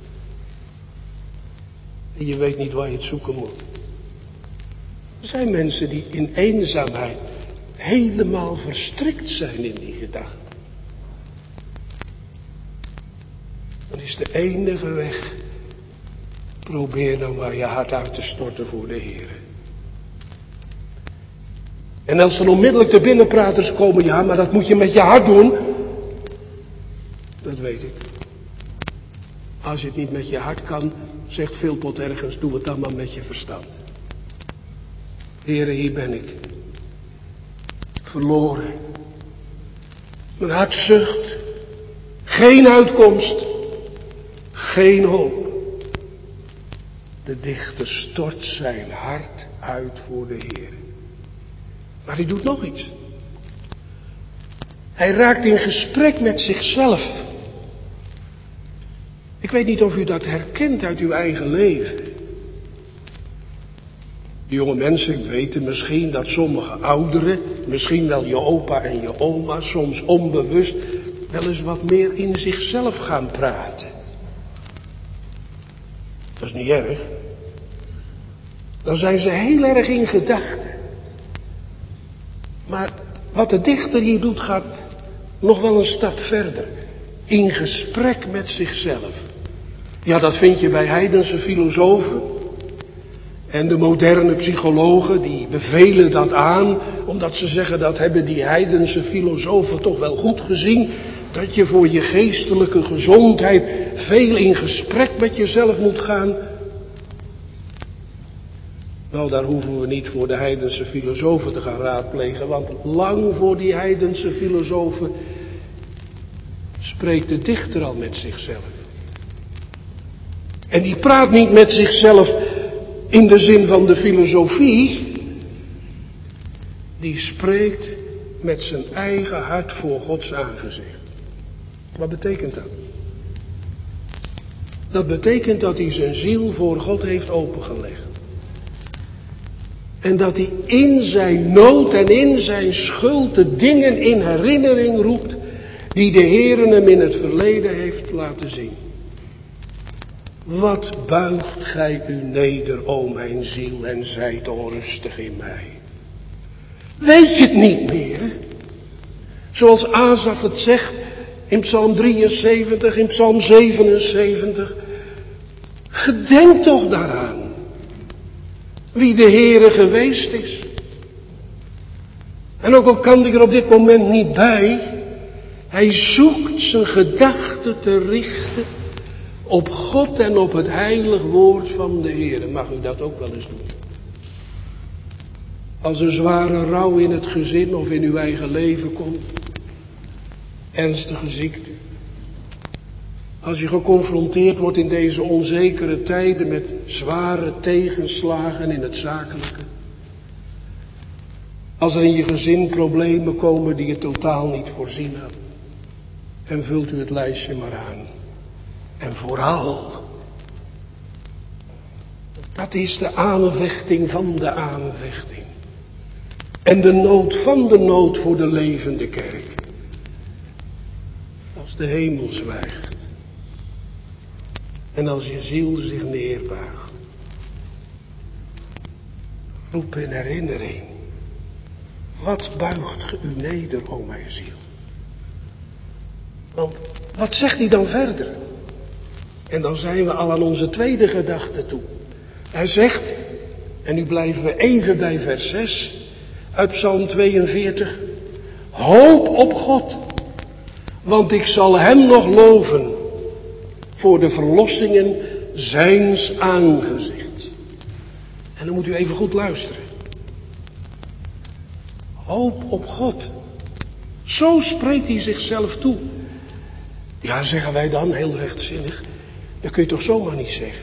En je weet niet waar je het zoeken moet. Er zijn mensen die in eenzaamheid helemaal verstrikt zijn in die gedachte. Dan is de enige weg. Probeer dan maar je hart uit te storten voor de Heer. En als er onmiddellijk de binnenpraters komen, ja, maar dat moet je met je hart doen. Dat weet ik. Als je het niet met je hart kan, zegt Philpot ergens, doe het dan maar met je verstand. Heere, hier ben ik. Verloren. Mijn hart zucht. Geen uitkomst. Geen hoop. De dichter stort zijn hart uit voor de Heer. Maar hij doet nog iets. Hij raakt in gesprek met zichzelf. Ik weet niet of u dat herkent uit uw eigen leven. De jonge mensen weten misschien dat sommige ouderen, misschien wel je opa en je oma, soms onbewust, wel eens wat meer in zichzelf gaan praten. Dat is niet erg. Dan zijn ze heel erg in gedachten. Maar wat de dichter hier doet gaat nog wel een stap verder. In gesprek met zichzelf. Ja, dat vind je bij heidense filosofen. En de moderne psychologen die bevelen dat aan. Omdat ze zeggen dat hebben die heidense filosofen toch wel goed gezien. Dat je voor je geestelijke gezondheid veel in gesprek met jezelf moet gaan. Nou, daar hoeven we niet voor de heidense filosofen te gaan raadplegen, want lang voor die heidense filosofen spreekt de dichter al met zichzelf. En die praat niet met zichzelf in de zin van de filosofie, die spreekt met zijn eigen hart voor Gods aangezicht. Wat betekent dat? Dat betekent dat hij zijn ziel voor God heeft opengelegd. En dat hij in zijn nood en in zijn schuld de dingen in herinnering roept die de Heere hem in het verleden heeft laten zien. Wat buigt gij u neder, o mijn ziel, en zijt onrustig in mij. Weet je het niet meer? Zoals Asaf het zegt in Psalm 73, in Psalm 77. Gedenk toch daaraan. Wie de Heere geweest is. En ook al kan hij er op dit moment niet bij. Hij zoekt zijn gedachten te richten op God en op het heilig woord van de Heere. Mag u dat ook wel eens doen? Als er zware rouw in het gezin of in uw eigen leven komt. Ernstige ziekte. Als je geconfronteerd wordt in deze onzekere tijden met zware tegenslagen in het zakelijke. Als er in je gezin problemen komen die je totaal niet voorzien had. En vult u het lijstje maar aan. En vooral, dat is de aanvechting van de aanvechting. En de nood van de nood voor de levende kerk. Als de hemel zwijgt. En als je ziel zich neerbuigt. Roep in herinnering. Wat buigt ge u neder, o mijn ziel? Want wat zegt hij dan verder? En dan zijn we al aan onze tweede gedachte toe. Hij zegt, en nu blijven we even bij vers 6 uit Psalm 42. Hoop op God, want ik zal hem nog loven voor de verlossingen zijns aangezichts. En dan moet u even goed luisteren. Hoop op God. Zo spreekt hij zichzelf toe. Ja, zeggen wij dan, heel rechtzinnig. Dat kun je toch zomaar niet zeggen.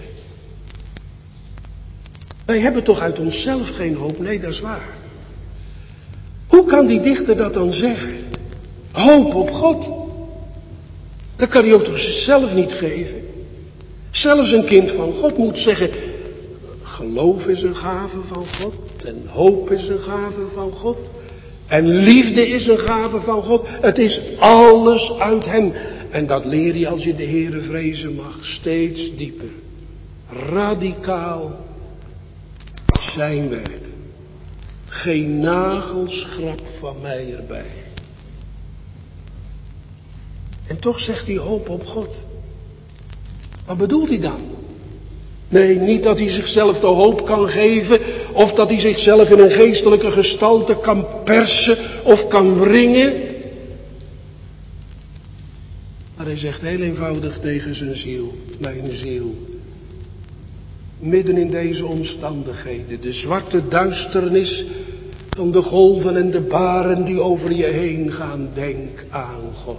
Wij hebben toch uit onszelf geen hoop? Nee, dat is waar. Hoe kan die dichter dat dan zeggen? Hoop op God. Dat kan hij ook toch zichzelf niet geven. Zelfs een kind van God moet zeggen, geloof is een gave van God. En hoop is een gave van God. En liefde is een gave van God. Het is alles uit hem. En dat leer je als je de Heere vrezen mag. Steeds dieper. Radicaal. Zijn werk. Geen nagelschrap van mij erbij. En toch zegt hij hoop op God. Wat bedoelt hij dan? Nee, niet dat hij zichzelf de hoop kan geven. Of dat hij zichzelf in een geestelijke gestalte kan persen of kan wringen. Maar hij zegt heel eenvoudig tegen zijn ziel. Mijn ziel. Midden in deze omstandigheden. De zwarte duisternis van de golven en de baren die over je heen gaan. Denk aan God.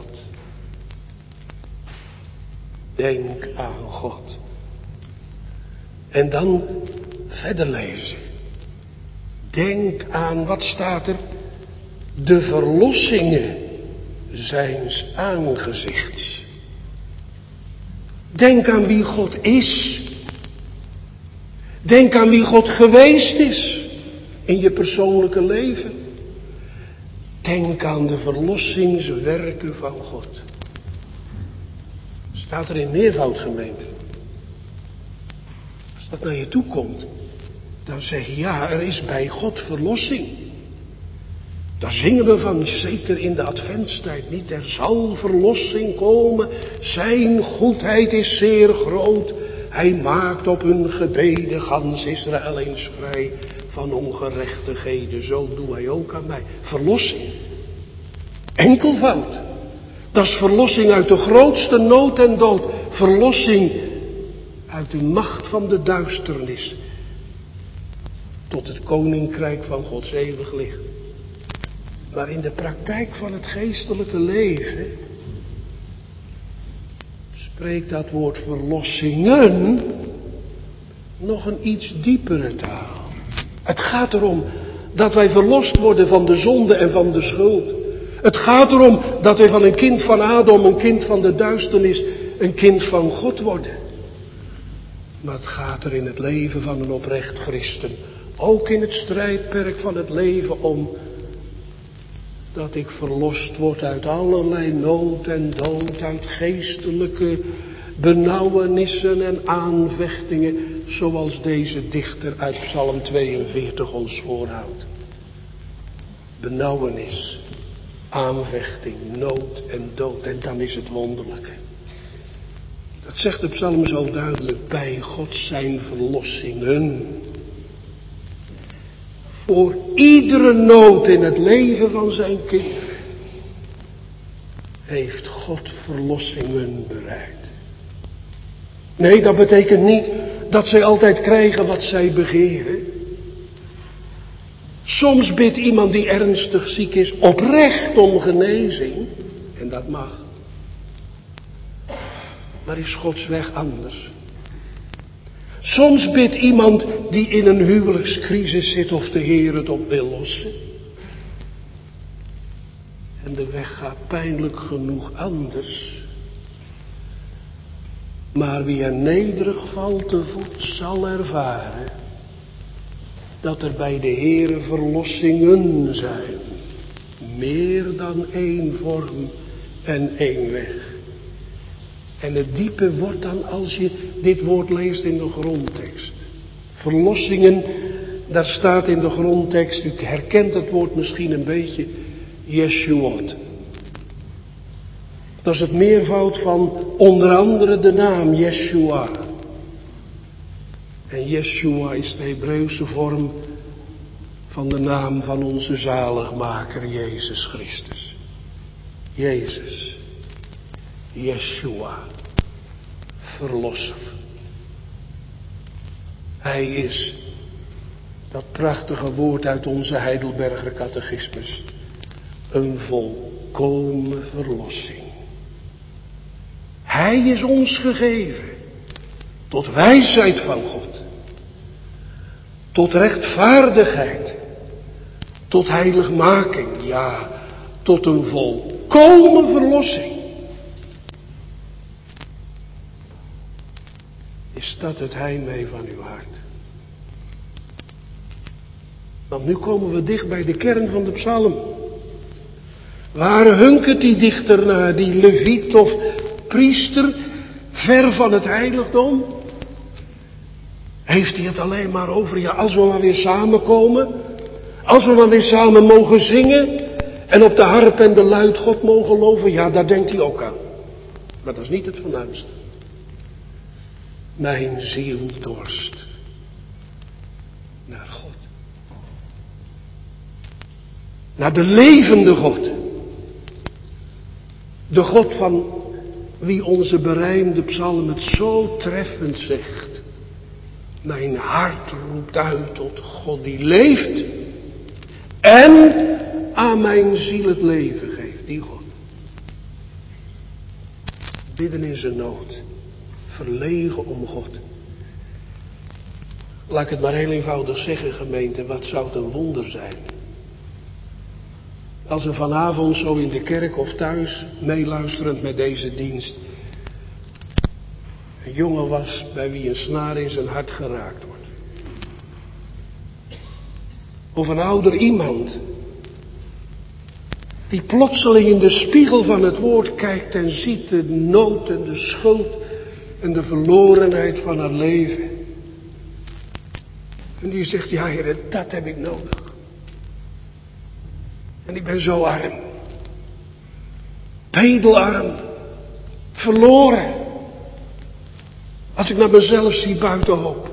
Denk aan God. En dan verder lezen. Denk aan, wat staat er? De verlossingen zijns aangezichts. Denk aan wie God is. Denk aan wie God geweest is in je persoonlijke leven. Denk aan de verlossingswerken van God. Staat er in meervoud, gemeente. Als dat naar je toe komt, dan zeg je ja, er is bij God verlossing. Daar zingen we van, zeker in de adventstijd niet. Er zal verlossing komen, zijn goedheid is zeer groot. Hij maakt op hun gebeden gans Israël eens vrij van ongerechtigheden. Zo doet hij ook aan mij. Verlossing. Enkelvoud. Dat is verlossing uit de grootste nood en dood. Verlossing uit de macht van de duisternis. Tot het koninkrijk van Gods eeuwig licht. Maar in de praktijk van het geestelijke leven spreekt dat woord verlossingen nog een iets diepere taal. Het gaat erom dat wij verlost worden van de zonde en van de schuld. Het gaat erom dat wij van een kind van Adam, een kind van de duisternis, een kind van God worden. Maar het gaat er in het leven van een oprecht christen, ook in het strijdperk van het leven om, dat ik verlost word uit allerlei nood en dood, uit geestelijke benauwenissen en aanvechtingen, zoals deze dichter uit Psalm 42 ons voorhoudt. Benauwenis, aanvechting, nood en dood. En dan is het wonderlijke. Dat zegt de psalm zo duidelijk. Bij God zijn verlossingen. Voor iedere nood in het leven van zijn kinderen heeft God verlossingen bereid. Nee, dat betekent niet dat zij altijd krijgen wat zij begeren. Soms bidt iemand die ernstig ziek is oprecht om genezing. En dat mag. Maar is Gods weg anders? Soms bidt iemand die in een huwelijkscrisis zit of de Heer het op wil lossen. En de weg gaat pijnlijk genoeg anders. Maar wie er nederig valt te voet zal ervaren dat er bij de Heere verlossingen zijn. Meer dan één vorm en één weg. En het diepe wordt dan als je dit woord leest in de grondtekst. Verlossingen, daar staat in de grondtekst, u herkent het woord misschien een beetje, Yeshuot. Dat is het meervoud van onder andere de naam Yeshua. En Yeshua is de Hebreeuwse vorm van de naam van onze zaligmaker Jezus Christus. Jezus. Yeshua. Verlosser. Hij is, dat prachtige woord uit onze Heidelberger catechismus, een volkomen verlossing. Hij is ons gegeven tot wijsheid van God, tot rechtvaardigheid, tot heiligmaking, ja, tot een volkomen verlossing. Is dat het heimwee van uw hart? Want nu komen we dicht bij de kern van de psalm. Waar hunkert die dichter naar, die leviet of priester, ver van het heiligdom? Heeft hij het alleen maar over, ja, als we maar weer samenkomen, als we maar weer samen mogen zingen en op de harp en de luid God mogen loven, ja, daar denkt hij ook aan. Maar dat is niet het voornaamste. Mijn ziel dorst naar God. Naar de levende God. De God van wie onze berijmde psalm het zo treffend zegt. Mijn hart roept uit tot God die leeft en aan mijn ziel het leven geeft. Die God. Bidden in zijn nood. Verlegen om God. Laat ik het maar heel eenvoudig zeggen, gemeente, wat zou het een wonder zijn. Als er vanavond zo in de kerk of thuis, meeluisterend met deze dienst, een jongen was bij wie een snaar in zijn hart geraakt wordt. Of een ouder iemand, die plotseling in de spiegel van het woord kijkt en ziet de nood en de schuld en de verlorenheid van haar leven. En die zegt, ja Heer, dat heb ik nodig. En ik ben zo arm. Bedelarm. Verloren. Als ik naar mezelf zie buiten hoop.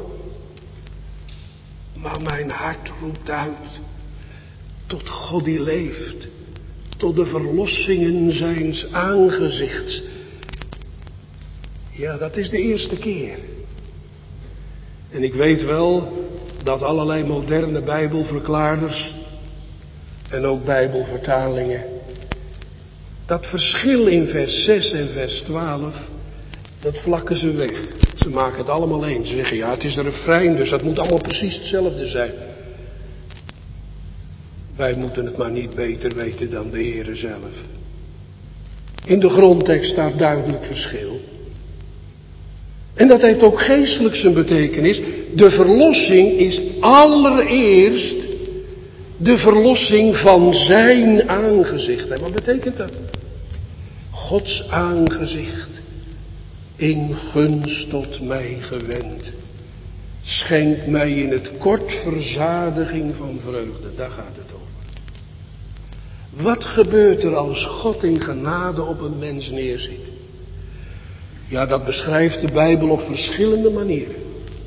Maar mijn hart roept uit. Tot God die leeft. Tot de verlossingen zijns aangezichts. Ja, dat is de eerste keer. En ik weet wel dat allerlei moderne Bijbelverklaarders en ook Bijbelvertalingen dat verschil in vers 6 en vers 12, dat vlakken ze weg. Ze maken het allemaal eens. Ze zeggen, ja, het is een refrein, dus dat moet allemaal precies hetzelfde zijn. Wij moeten het maar niet beter weten dan de Heere zelf. In de grondtekst staat duidelijk verschil. En dat heeft ook geestelijk zijn betekenis. De verlossing is allereerst de verlossing van zijn aangezicht. En wat betekent dat? Gods aangezicht in gunst tot mij gewend. Schenkt mij in het kort verzadiging van vreugde. Daar gaat het over. Wat gebeurt er als God in genade op een mens neerziet? Ja, dat beschrijft de Bijbel op verschillende manieren.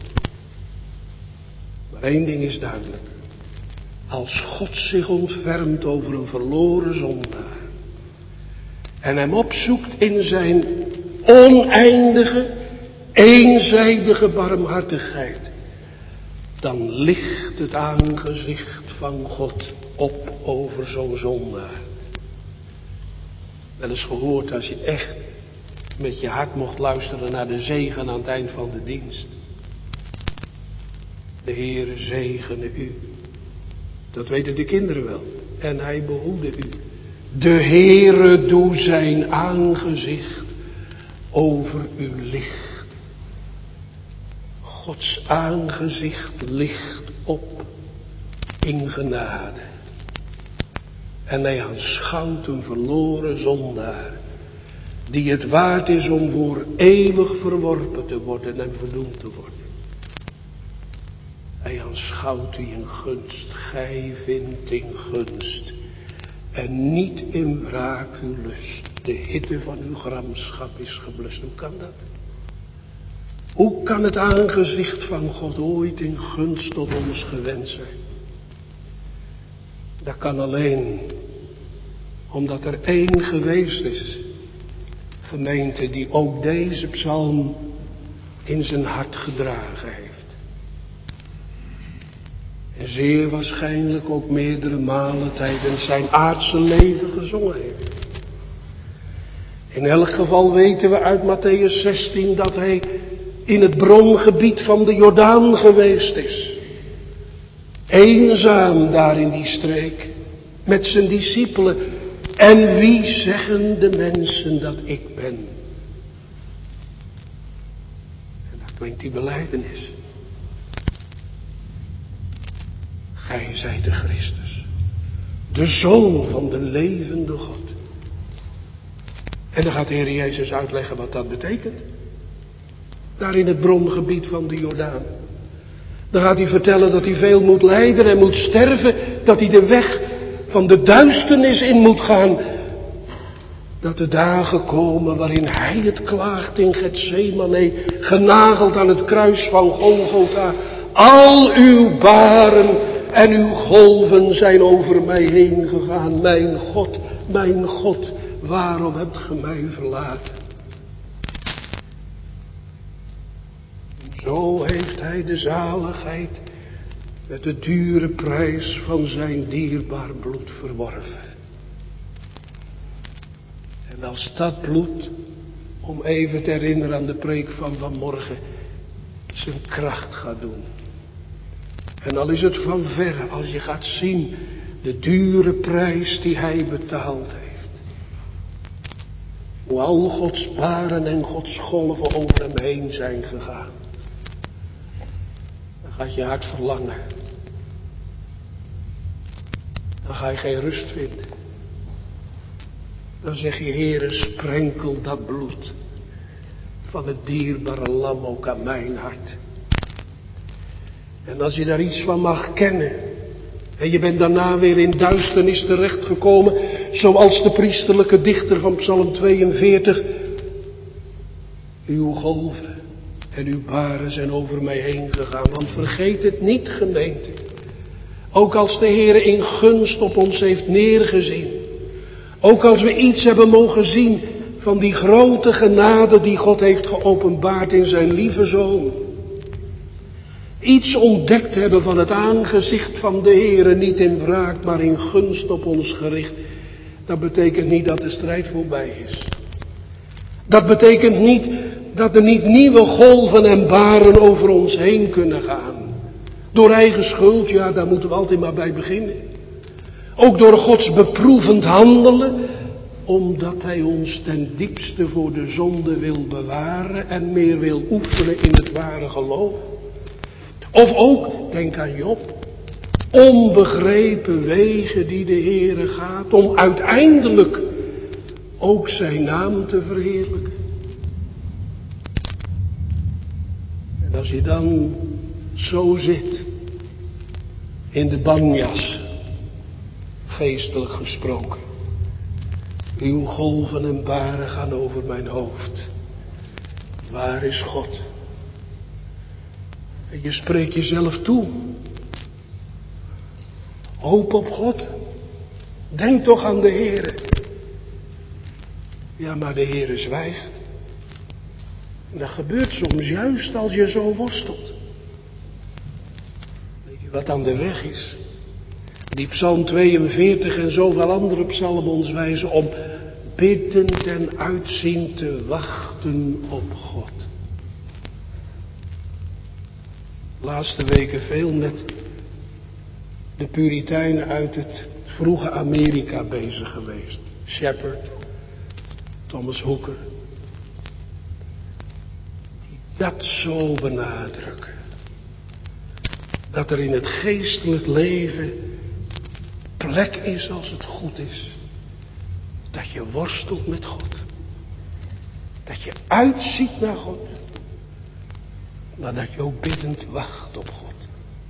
Maar één ding is duidelijk. Als God zich ontfermt over een verloren zondaar. En hem opzoekt in zijn oneindige, eenzijdige barmhartigheid. Dan ligt het aangezicht van God op over zo'n zondaar. Wel eens gehoord als je echt met je hart mocht luisteren naar de zegen aan het eind van de dienst. De Heere zegene u. Dat weten de kinderen wel. En hij behoede u. De Heere doe zijn aangezicht over u licht Gods aangezicht licht op in genade. En hij aanschouwt een verloren zondaar, die het waard is om voor eeuwig verworpen te worden en verdoemd te worden. Hij aanschouwt u in gunst, gij vindt in gunst en niet in wraak uw lust. De hitte van uw gramschap is geblust. Hoe kan dat? Hoe kan het aangezicht van God ooit in gunst tot ons gewend zijn? Dat kan alleen omdat er één geweest is, gemeente, die ook deze psalm in zijn hart gedragen heeft. En zeer waarschijnlijk ook meerdere malen tijdens zijn aardse leven gezongen heeft. In elk geval weten we uit Mattheüs 16 dat hij in het brongebied van de Jordaan geweest is. Eenzaam daar in die streek, met zijn discipelen. En wie zeggen de mensen dat ik ben? En dat klinkt die belijdenis. Gij zijt de Christus, de Zoon van de levende God. En dan gaat de Heer Jezus uitleggen wat dat betekent. Daar in het brongebied van de Jordaan. Dan gaat hij vertellen dat hij veel moet lijden en moet sterven. Dat hij de weg van de duisternis in moet gaan. Dat de dagen komen waarin hij het klaagt in Getsemane. Genageld aan het kruis van Golgotha. Al uw baren en uw golven zijn over mij heen gegaan. Mijn God, waarom hebt ge mij verlaten? Zo heeft hij de zaligheid met de dure prijs van zijn dierbaar bloed verworven. En als dat bloed, om even te herinneren aan de preek van vanmorgen, zijn kracht gaat doen. En al is het van verre, als je gaat zien de dure prijs die hij betaald heeft. Hoe al Gods baren en Gods golven over hem heen zijn gegaan. Dan gaat je hart verlangen. Dan ga je geen rust vinden. Dan zeg je, Heere, sprenkel dat bloed van het dierbare lam ook aan mijn hart. En als je daar iets van mag kennen, en je bent daarna weer in duisternis terechtgekomen, zoals de priesterlijke dichter van Psalm 42. Uw golven en uw baren zijn over mij heen gegaan. Want vergeet het niet, gemeente. Ook als de Heer in gunst op ons heeft neergezien. Ook als we iets hebben mogen zien van die grote genade die God heeft geopenbaard in zijn lieve Zoon. Iets ontdekt hebben van het aangezicht van de Heere, niet in wraak, maar in gunst op ons gericht. Dat betekent niet dat de strijd voorbij is. Dat betekent niet dat er niet nieuwe golven en baren over ons heen kunnen gaan. Door eigen schuld, ja, daar moeten we altijd maar bij beginnen. Ook door Gods beproevend handelen, omdat hij ons ten diepste voor de zonde wil bewaren en meer wil oefenen in het ware geloof. Of ook, denk aan Job, onbegrepen wegen die de Heere gaat om uiteindelijk ook zijn naam te verheerlijken. En als je dan zo zit, in de banjas, geestelijk gesproken, uw golven en baren gaan over mijn hoofd. Waar is God? En je spreekt jezelf toe. Hoop op God. Denk toch aan de Heere. Ja, maar de Heere zwijgt. En dat gebeurt soms juist als je zo worstelt. Weet je wat aan de weg is? Die Psalm 42 en zoveel andere psalmen ons wijzen om biddend en uitzien te wachten op God. Laatste weken veel met de Puritijnen uit het vroege Amerika bezig geweest. Shepard, Thomas Hooker. Die dat zo benadrukken. dat er in het geestelijk leven plek is als het goed is. Dat je worstelt met God. Dat je uitziet naar God. Maar dat je ook biddend wacht op God.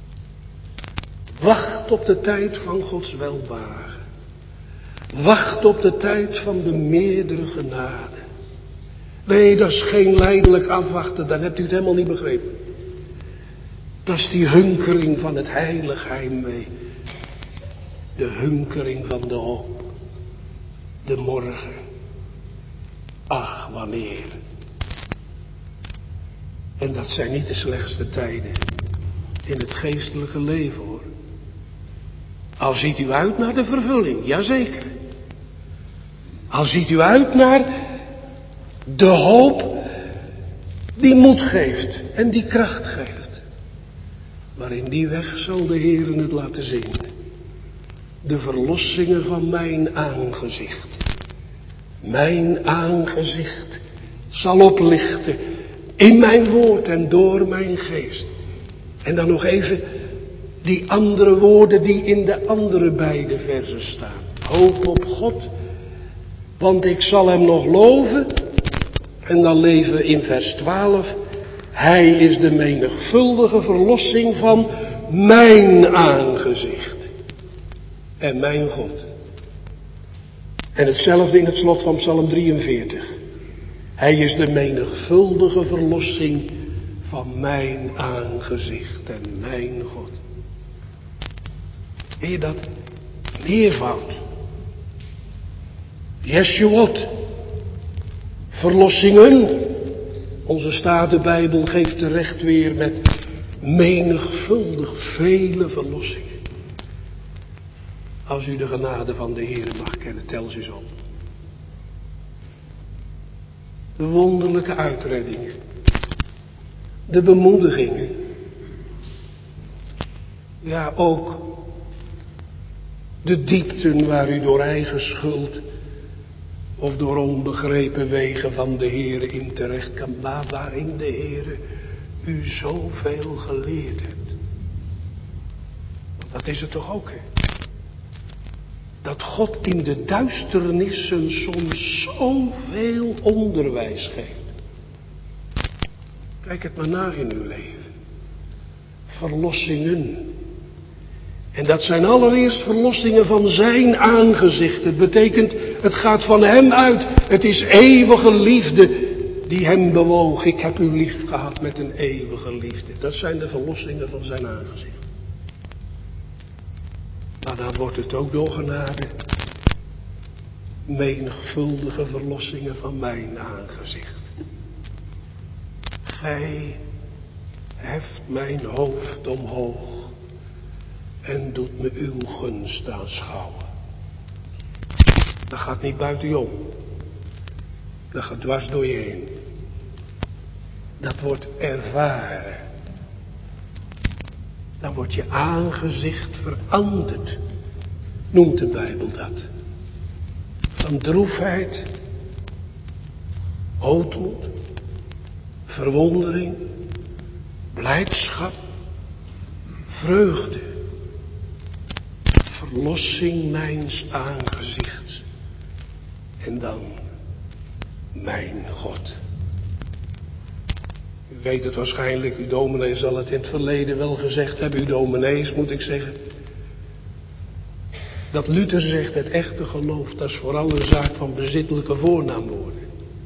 Wacht op de tijd van Gods welbehagen. Wacht op de tijd van de meerdere genade. Nee, dat is geen lijdelijk afwachten, dan hebt u het helemaal niet begrepen. Dat is die hunkering van het heilig heimwee. De hunkering van de hoop. De morgen. Ach, wanneer. En dat zijn niet de slechtste tijden in het geestelijke leven, hoor. Al ziet u uit naar de vervulling, jazeker. Al ziet u uit naar de hoop die moed geeft en die kracht geeft. Maar in die weg zal de Heer het laten zien. De verlossingen van mijn aangezicht. Mijn aangezicht zal oplichten in mijn woord en door mijn geest. En dan nog even die andere woorden die in de andere beide versen staan. Hoop op God, want ik zal hem nog loven. En dan lezen we in vers 12. Hij is de menigvuldige verlossing van mijn aangezicht. En mijn God. En hetzelfde in het slot van Psalm 43. Hij is de menigvuldige verlossing van mijn aangezicht en mijn God. Zie je dat? Meervoud. Yeshuot. Verlossingen. Onze Statenbijbel geeft terecht weer met menigvuldig vele verlossingen. Als u de genade van de Heer mag kennen, tel ze eens op. De wonderlijke uitreddingen. De bemoedigingen. Ja, ook de diepten waar u door eigen schuld of door onbegrepen wegen van de Heer in terecht kan, maar waarin de Heer u zoveel geleerd hebt. Want dat is het toch ook, hè? Dat God in de duisternissen soms zoveel onderwijs geeft. Kijk het maar na in uw leven. Verlossingen. En dat zijn allereerst verlossingen van zijn aangezicht. Het betekent, het gaat van hem uit. Het is eeuwige liefde die hem bewoog. Ik heb u lief gehad met een eeuwige liefde. Dat zijn de verlossingen van zijn aangezicht. Maar dan wordt het ook door genade menigvuldige verlossingen van mijn aangezicht. Gij heft mijn hoofd omhoog en doet me uw gunst aanschouwen. Dat gaat niet buiten je om. Dat gaat dwars door je heen. Dat wordt ervaren. Dan wordt je aangezicht veranderd. Noemt de Bijbel dat. Van droefheid, hoogmoed, verwondering, blijdschap, vreugde. Verlossing mijns aangezichts. En dan mijn God. U weet het waarschijnlijk, uw dominee zal het in het verleden wel gezegd hebben. Uw dominees moet ik zeggen. Dat Luther zegt, het echte geloof, dat is vooral een zaak van bezittelijke voornaamwoorden.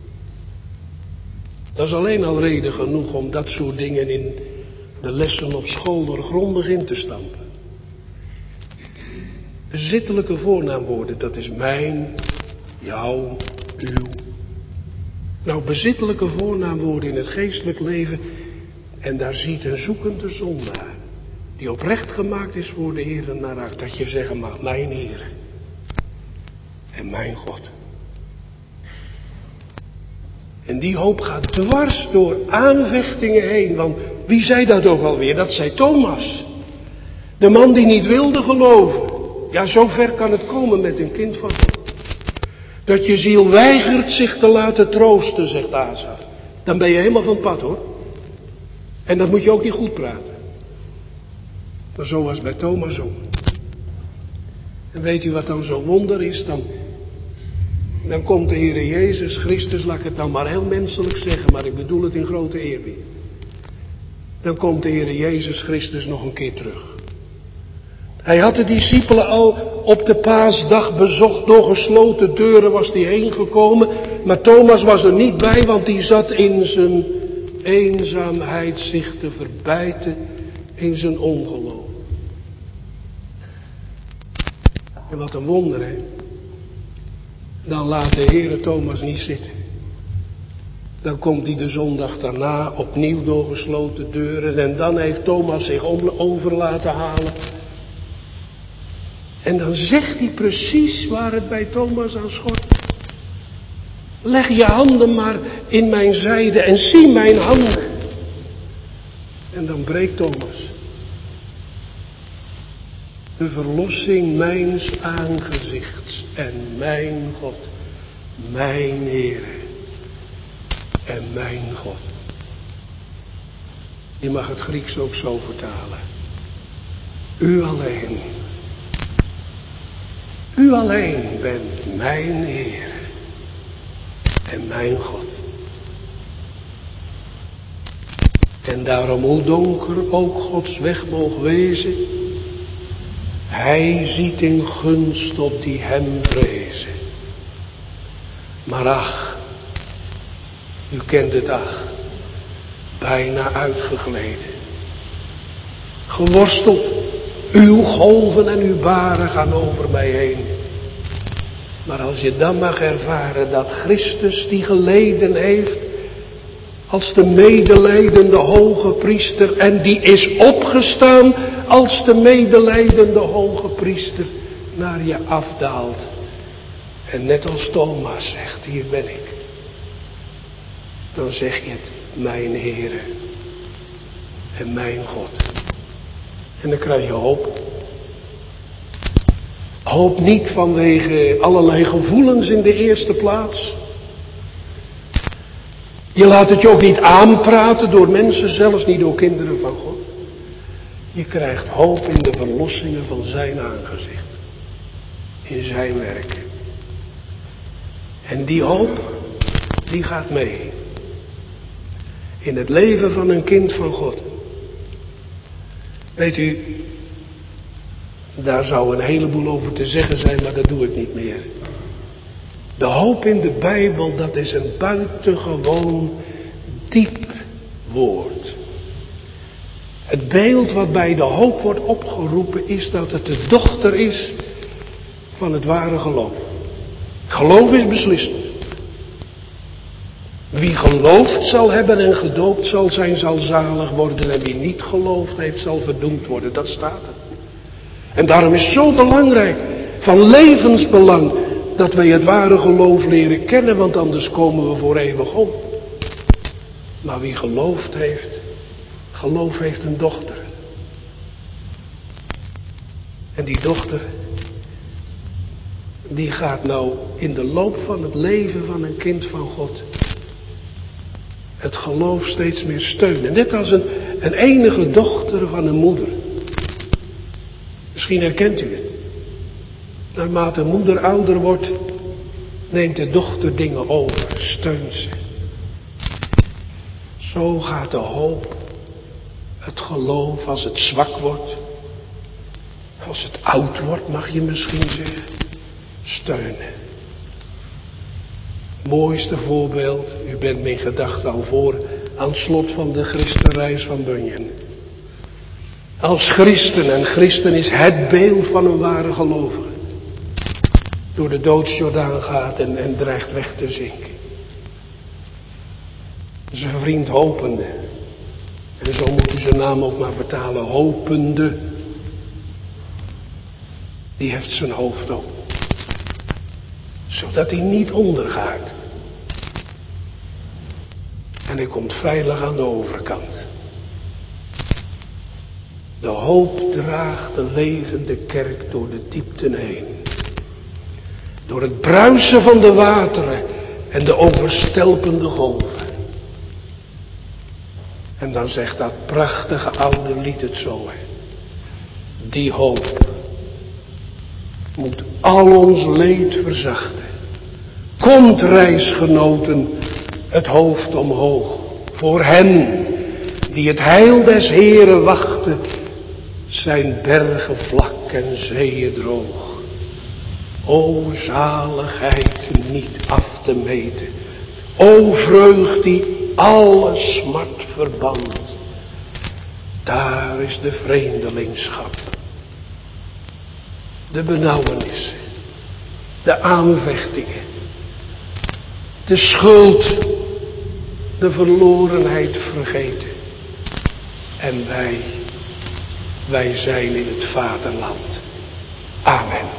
Dat is alleen al reden genoeg om dat soort dingen in de lessen op school er grondig in te stampen. Bezittelijke voornaamwoorden, dat is mijn, jouw, uw. Nou, bezittelijke voornaamwoorden in het geestelijk leven. En daar ziet een zoekende zondaar, die oprecht gemaakt is voor de Heer, naar uit. Dat je zeggen mag, mijn Heer en mijn God. En die hoop gaat dwars door aanvechtingen heen. Want wie zei dat ook alweer? Dat zei Thomas. De man die niet wilde geloven. Ja, zo ver kan het komen met een kind van God. Dat je ziel weigert zich te laten troosten, zegt Asaf. Dan ben je helemaal van het pad, hoor. En dat moet je ook niet goed praten. Zo was bij Thomas ook. En weet u wat dan zo'n wonder is? Dan komt de Heer Jezus Christus, laat ik het dan maar heel menselijk zeggen, maar ik bedoel het in grote eerbied. Dan komt de Heer Jezus Christus nog een keer terug. Hij had de discipelen al op de paasdag bezocht, door gesloten deuren was hij heen gekomen, maar Thomas was er niet bij, want die zat in zijn eenzaamheid zich te verbijten in zijn ongeloof. En wat een wonder, hè. Dan laat de Heere Thomas niet zitten. Dan komt hij de zondag daarna opnieuw door gesloten deuren. En dan heeft Thomas zich over laten halen. En dan zegt hij precies waar het bij Thomas aan schort. Leg je handen maar in mijn zijde en zie mijn handen. En dan breekt Thomas. De verlossing mijns aangezichts en mijn God, mijn Heere en mijn God. Je mag het Grieks ook zo vertalen. U alleen bent mijn Heere en mijn God. En daarom, hoe donker ook Gods weg mogen wezen, Hij ziet in gunst op die hem vrezen. Maar ach, u kent het ach, bijna uitgegleden. Geworsteld, uw golven en uw baren gaan over mij heen. Maar als je dan mag ervaren dat Christus die geleden heeft als de medelijdende hoge priester en die is opgestaan als de medelijdende hoge priester naar je afdaalt. En net als Thomas zegt, hier ben ik. Dan zeg je het, mijn Heere en mijn God. En dan krijg je hoop. Hoop niet vanwege allerlei gevoelens in de eerste plaats. Je laat het je ook niet aanpraten door mensen, zelfs niet door kinderen van God. Je krijgt hoop in de verlossingen van zijn aangezicht. In zijn werk. En die hoop, die gaat mee. In het leven van een kind van God. Weet u, daar zou een heleboel over te zeggen zijn, maar dat doe ik niet meer. De hoop in de Bijbel, dat is een buitengewoon diep woord. Het beeld wat bij de hoop wordt opgeroepen is dat het de dochter is van het ware geloof. Geloof is beslissend. Wie geloofd zal hebben en gedoopt zal zijn, zal zalig worden. En wie niet geloofd heeft, zal verdoemd worden. Dat staat er. En daarom is het zo belangrijk, van levensbelang, dat wij het ware geloof leren kennen, want anders komen we voor eeuwig om. Maar wie geloofd heeft, geloof heeft een dochter. En die dochter, die gaat nou in de loop van het leven van een kind van God het geloof steeds meer steunen. Net als een enige dochter van een moeder. Misschien herkent u het. Naarmate moeder ouder wordt, neemt de dochter dingen over, steunt ze. Zo gaat de hoop, het geloof, als het zwak wordt, als het oud wordt, mag je misschien zeggen, steunen. Mooiste voorbeeld, u bent mijn gedachte al voor, aan het slot van de christenreis van Bunyan. Als christen, en christen is het beeld van een ware gelovige, door de doodsjordaan gaat en dreigt weg te zinken. Zijn vriend hopende, en zo moet u zijn naam ook maar vertalen, hopende, die heft zijn hoofd op, zodat hij niet ondergaat. En hij komt veilig aan de overkant. De hoop draagt de levende kerk door de diepten heen. Door het bruisen van de wateren en de overstelpende golven. En dan zegt dat prachtige oude lied het zo. Hè. Die hoop moet al ons leed verzachten. Komt, reisgenoten, het hoofd omhoog. Voor hen die het heil des Heeren wachten, zijn bergen vlak en zeeën droog. O zaligheid niet af te meten. O vreugd die alle smart verbant. Daar is de vreemdelingschap. De benauwenissen. De aanvechtingen. De schuld. De verlorenheid vergeten. En wij zijn in het vaderland. Amen.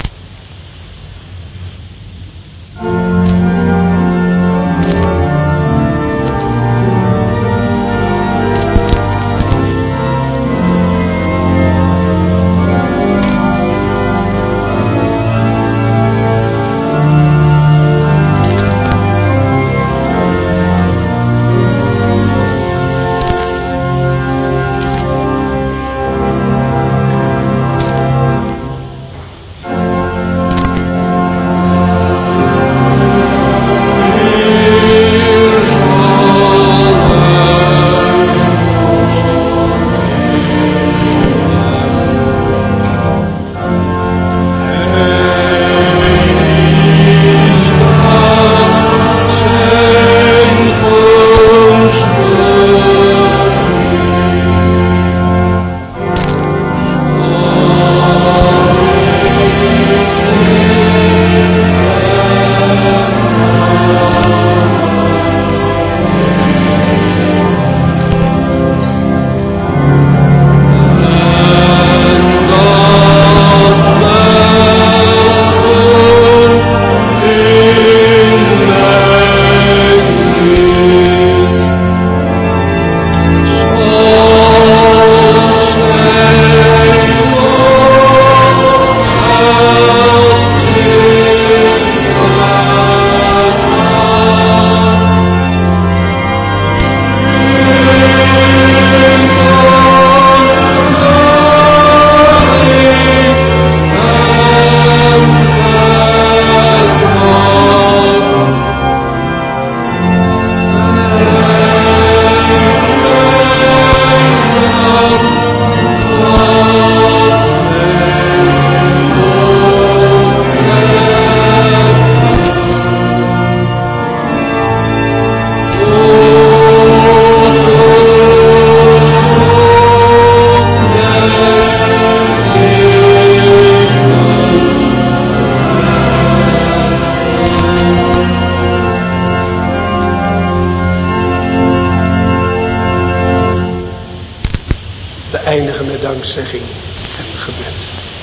Dankzegging en gebed.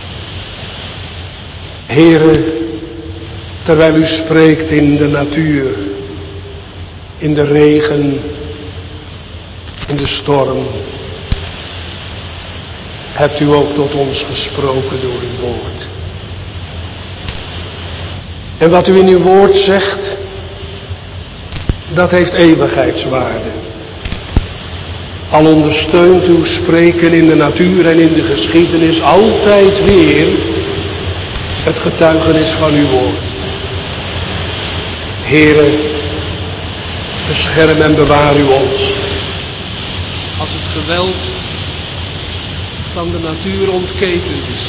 Heere, terwijl u spreekt in de natuur, in de regen, in de storm, hebt u ook tot ons gesproken door uw woord. En wat u in uw woord zegt, dat heeft eeuwigheidswaarde. Al ondersteunt uw spreken in de natuur en in de geschiedenis altijd weer het getuigenis van uw woord. Heere, bescherm en bewaar u ons. Als het geweld van de natuur ontketend is.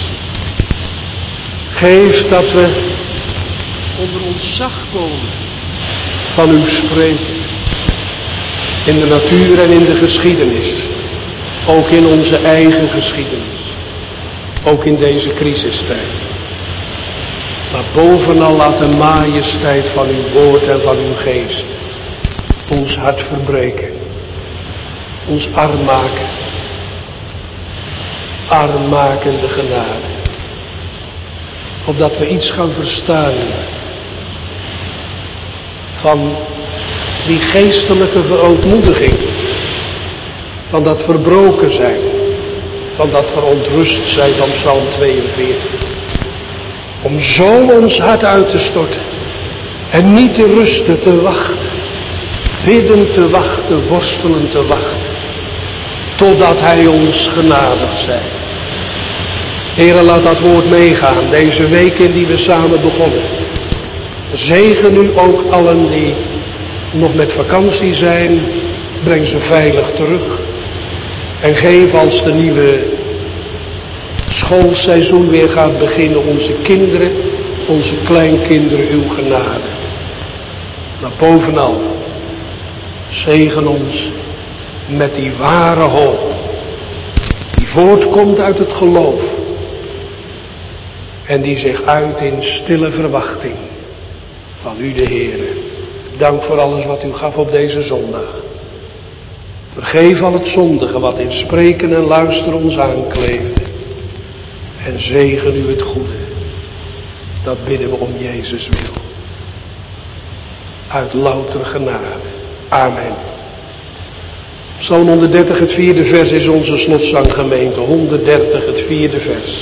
Geef dat we onder ontzag komen van uw spreken. In de natuur en in de geschiedenis. Ook in onze eigen geschiedenis. Ook in deze crisistijd. Maar bovenal laat de majesteit van uw woord en van uw geest ons hart verbreken. Ons arm maken. Armmakende genade. Opdat we iets gaan verstaan van die geestelijke verootmoediging, van dat verbroken zijn, van dat verontrust zijn van Psalm 42. Om zo ons hart uit te storten en niet te rusten, te wachten, bidden te wachten, worstelen te wachten, totdat Hij ons genadig zij. Heere, laat dat woord meegaan, deze week in die we samen begonnen. Zegen u ook allen die nog met vakantie zijn, breng ze veilig terug. En geef als de nieuwe schoolseizoen weer gaat beginnen, onze kinderen, onze kleinkinderen uw genade. Maar bovenal, zegen ons met die ware hoop, die voortkomt uit het geloof en die zich uit in stille verwachting van u de Heere. Dank voor alles wat u gaf op deze zondag. Vergeef al het zondige wat in spreken en luisteren ons aankleefde. En zegen u het goede. Dat bidden we om Jezus wil. Uit louter genade. Amen. Psalm 130, het 4e vers is onze slotzang, gemeente. 130, het 4e vers.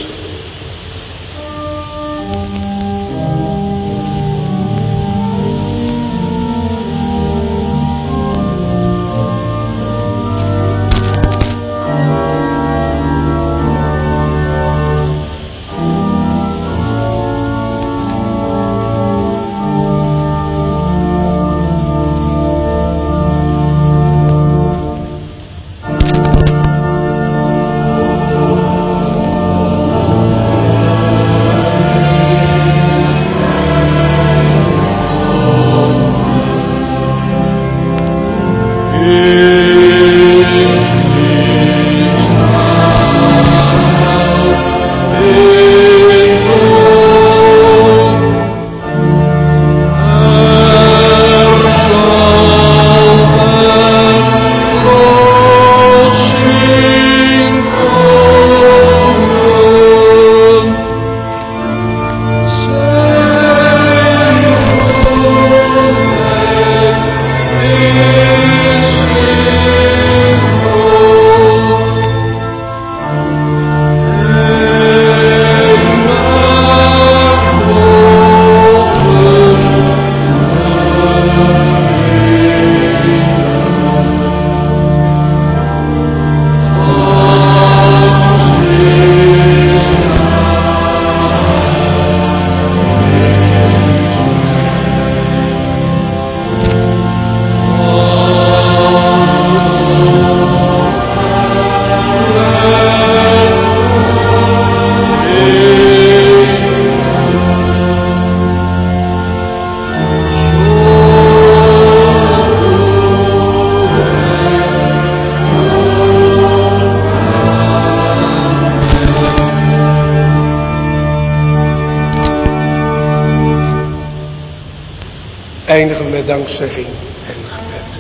Eindigen we met dankzegging en gebed.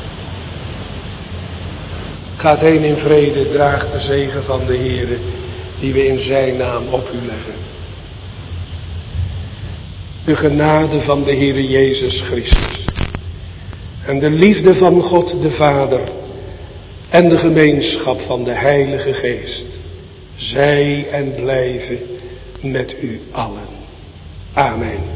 Gaat heen in vrede, draagt de zegen van de Heere, die we in zijn naam op u leggen. De genade van de Heere Jezus Christus en de liefde van God de Vader en de gemeenschap van de Heilige Geest, zij en blijven met u allen. Amen.